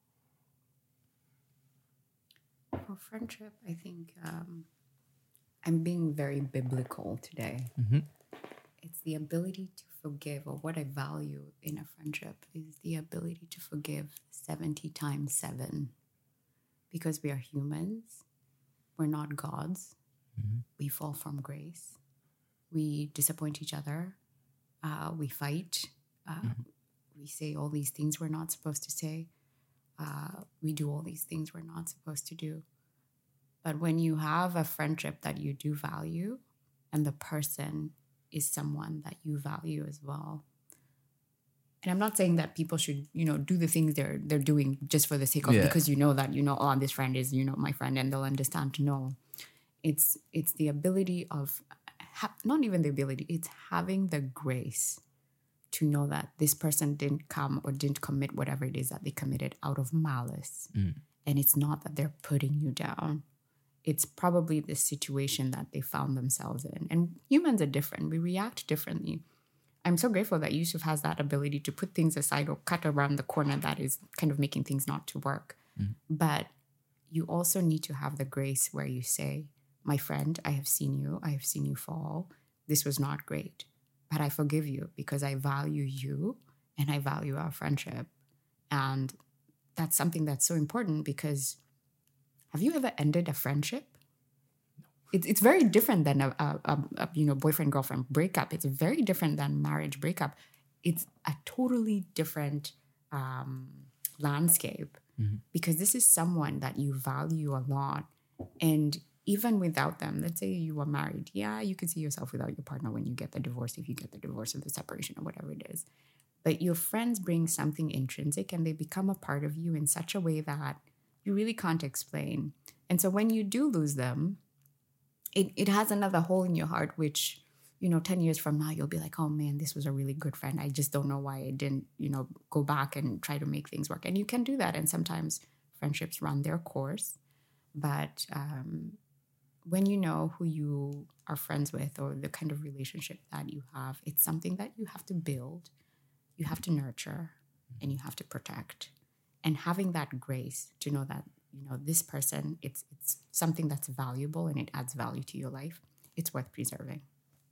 For friendship, I think I'm being very biblical today. It's the ability to forgive, or what I value in a friendship is the ability to forgive 70 times 7. Because we are humans, we're not gods. We fall from grace. We disappoint each other. We fight. We say all these things we're not supposed to say. We do all these things we're not supposed to do. But when you have a friendship that you do value, and the person is someone that you value as well. And I'm not saying that people should, do the things they're doing just for the sake of, because that, this friend is, my friend, and they'll understand. No, it's the ability of, not even the ability, it's having the grace to know that this person didn't come or didn't commit whatever it is that they committed out of malice. And it's not that they're putting you down. It's probably the situation that they found themselves in. And humans are different. We react differently. I'm so grateful that Yusuf has that ability to put things aside or cut around the corner that is kind of making things not to work. But you also need to have the grace where you say, my friend, I have seen you fall. This was not great, but I forgive you because I value you and I value our friendship. And that's something that's so important, because have you ever ended a friendship? It's very different than a boyfriend-girlfriend breakup. It's very different than marriage breakup. it's a totally different landscape, because this is someone that you value a lot. And even without them, let's say you are married, you can see yourself without your partner when you get the divorce, if you get the divorce or the separation or whatever it is. But your friends bring something intrinsic, and they become a part of you in such a way that you really can't explain. And so when you do lose them, it has another hole in your heart, which, 10 years from now, you'll be like, oh man, this was a really good friend. I just don't know why I didn't, go back and try to make things work. And you can do that. And sometimes friendships run their course. But when you know who you are friends with, or the kind of relationship that you have, it's something that you have to build, you have to nurture, and you have to protect. And having that grace to know that, this person, it's something that's valuable and it adds value to your life, it's worth preserving.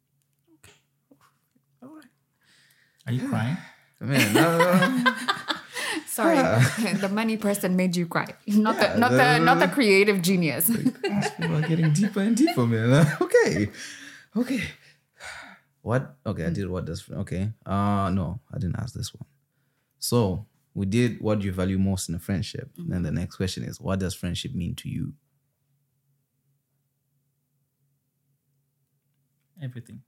All right. Are you crying? Man, no. Sorry, the money person made you cry. Not the creative genius. People are getting deeper and deeper, man. Okay. What? Okay, I did what does. Okay. No, I didn't ask this one. So we did what you value most in a friendship. Mm-hmm. Then the next question is, what does friendship mean to you? Everything.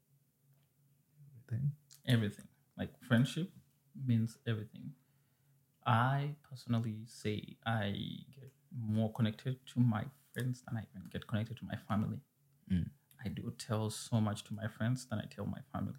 Everything. Like, friendship means everything. I personally say I get more connected to my friends than I even get connected to my family. I do tell so much to my friends than I tell my family.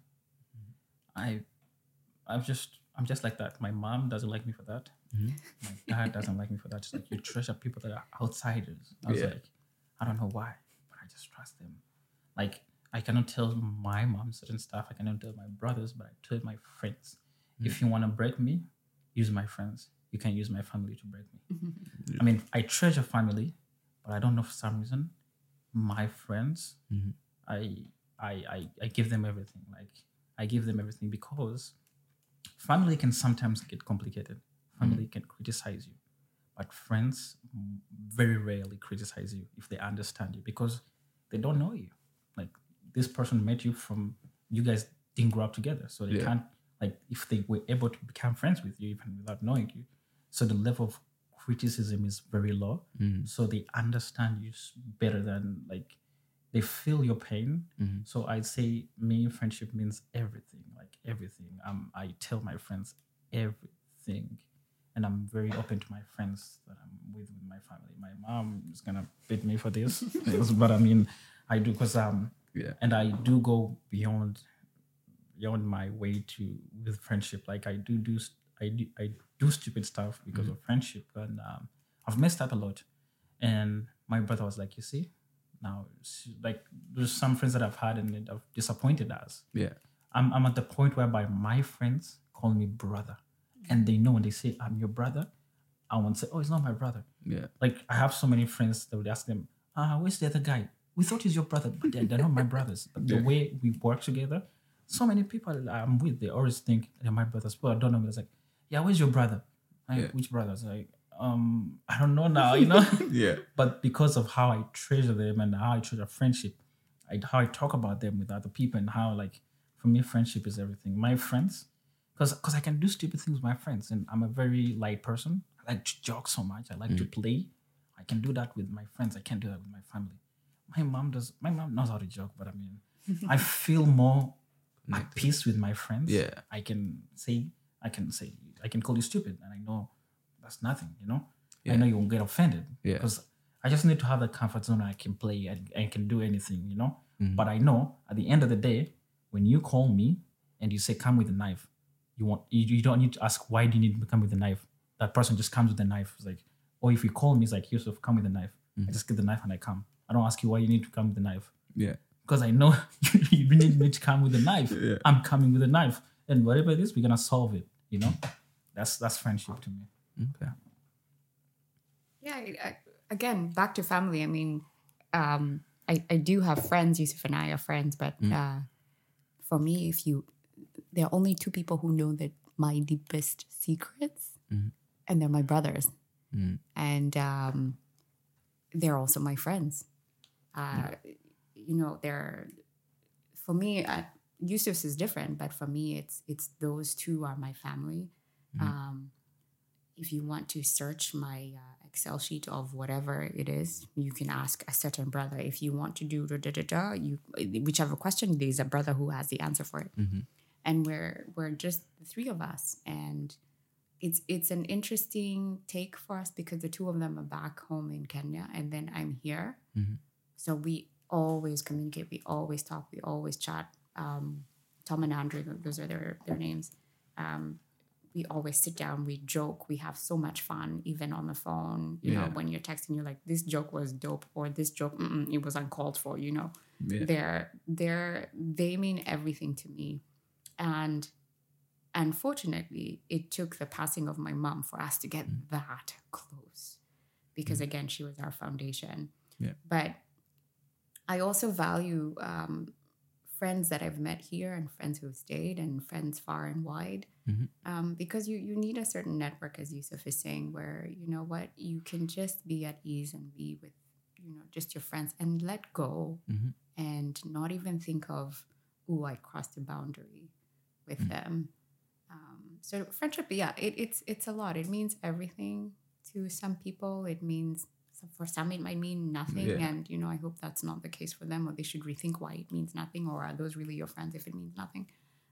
I'm just like that. My mom doesn't like me for that. My dad doesn't like me for that. It's like, you treasure people that are outsiders. I was like, I don't know why, but I just trust them. Like, I cannot tell my mom certain stuff. I cannot tell my brothers, but I tell my friends. If you want to break me, use my friends. You can use my family to break me. I mean, I treasure family, but I don't know, for some reason, my friends, I give them everything. Like, I give them everything because family can sometimes get complicated. Family can criticize you, but friends very rarely criticize you if they understand you, because they don't know you. Like, this person met you you guys didn't grow up together, so they can't, like, if they were able to become friends with you even without knowing you, so the level of criticism is very low. So they understand you better than, like, they feel your pain. So I'd say friendship means everything, like everything. I tell my friends everything, and I'm very open to my friends that I'm with my family. My mom is gonna beat me for this, but I mean, I do, because and I do go beyond my way with friendship. Like, I do stupid stuff because of friendship, and I've messed up a lot. And my brother was like, you see, now, like, there's some friends that I've had and have disappointed us. I'm at the point whereby my friends call me brother, and they know when they say I'm your brother, I won't say, oh, it's not my brother. Like, I have so many friends that would ask them, where's the other guy? We thought he's your brother, but they're not my brothers. But the way we work together, so many people I'm with, they always think they're my brothers. But I don't know. It's like, yeah, where's your brother? Like, which brothers? Like, I don't know now, But because of how I treasure them and how I treasure friendship, how I talk about them with other people, and how, like, for me, friendship is everything. My friends, because I can do stupid things with my friends, and I'm a very light person. I like to joke so much. I like to play. I can do that with my friends. I can't do that with my family. My mom knows how to joke, but I mean, I feel more at peace with my friends. I can call you stupid, and I know that's nothing, I know you won't get offended, because I just need to have the comfort zone where I can play and I can do anything, But I know at the end of the day, when you call me and you say, come with a knife, you don't need to ask, why do you need to come with a knife? That person just comes with a knife. It's like, or if you call me, it's like, Yusuf, come with a knife. I just get the knife and I come. I don't ask you why you need to come with a knife. Because I know you need me to come with a knife. I'm coming with a knife. And whatever it is, we're going to solve it, That's friendship to me. Okay. Yeah, again, back to family. I mean, I do have friends. Yusuf and I are friends, but for me, there are only two people who know that my deepest secrets, and they're my brothers, and they're also my friends. They're, for me, Yusuf's is different, but for me, it's those two are my family. If you want to search my Excel sheet of whatever it is, you can ask a certain brother. If you want to do whichever question, there's a brother who has the answer for it. And we're just the three of us, and it's an interesting take for us because the two of them are back home in Kenya, and then I'm here. So we always communicate, we always talk, we always chat. Tom and Andrew, those are their names. We always sit down, we joke, we have so much fun, even on the phone. You know, when you're texting, you're like, this joke was dope, or this joke, it was uncalled for, you know. They mean everything to me. And unfortunately, it took the passing of my mom for us to get that close. Because again, she was our foundation. But I also value friends that I've met here and friends who have stayed and friends far and wide. Because you need a certain network, as Yusuf is saying, where, you know what, you can just be at ease and be with, you know, just your friends and let go and not even think of, oh, I crossed a boundary with them. So friendship, it's a lot. It means everything to some people. It means, for some, it might mean nothing. And, you know, I hope that's not the case for them, or they should rethink why it means nothing, or are those really your friends if it means nothing?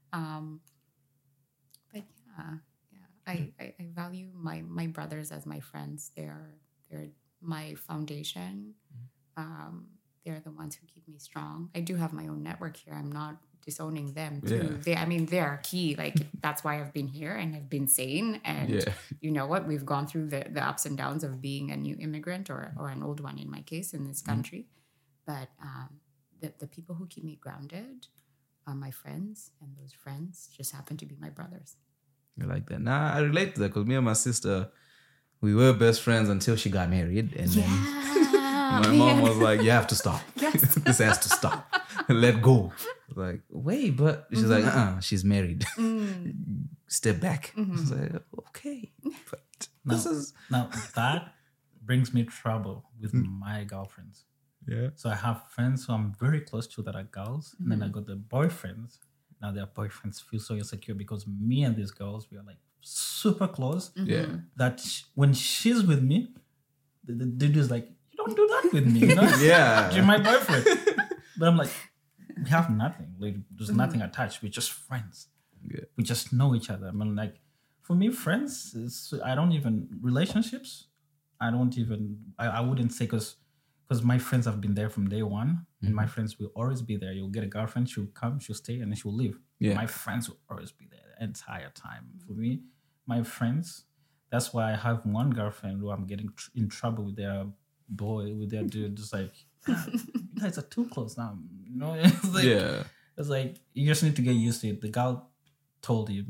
But I value my brothers as my friends. They're my foundation. They're the ones who keep me strong. I do have my own network here. I'm not disowning them too. They're key. Like, that's why I've been here and I've been sane. And you know what? We've gone through the ups and downs of being a new immigrant or an old one in my case in this country. But the people who keep me grounded are my friends, and those friends just happen to be my brothers. I like that. Nah, I relate to that because me and my sister, we were best friends until she got married, and then my mom was like, "You have to stop. This has to stop. Let go." Like, wait, but she's like, she's married. Step back. I was like, okay, but now that brings me trouble with my girlfriends. So I have friends who I'm very close to that are girls, and then I got the boyfriends. Now their boyfriends feel so insecure because me and these girls, we are like super close. That when she's with me, the dude is like, "You don't do that with me, you know? You're my boyfriend." But I'm like, we have nothing. Like, there's nothing attached. We're just friends. We just know each other. I mean, like, for me, friends relationships. I wouldn't say because my friends have been there from day one, and my friends will always be there. You'll get a girlfriend, she'll come, she'll stay, and then she'll leave. My friends will always be there the entire time. For me, my friends, that's why I have one girlfriend who I'm getting in trouble with their dude. Just like, you guys are too close now. You know, it's like you just need to get used to it. The girl told you.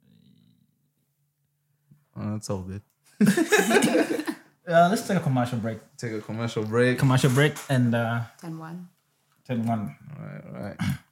That's all good. Let's take a commercial break. Take a commercial break. And 10-1. 10-1. All right.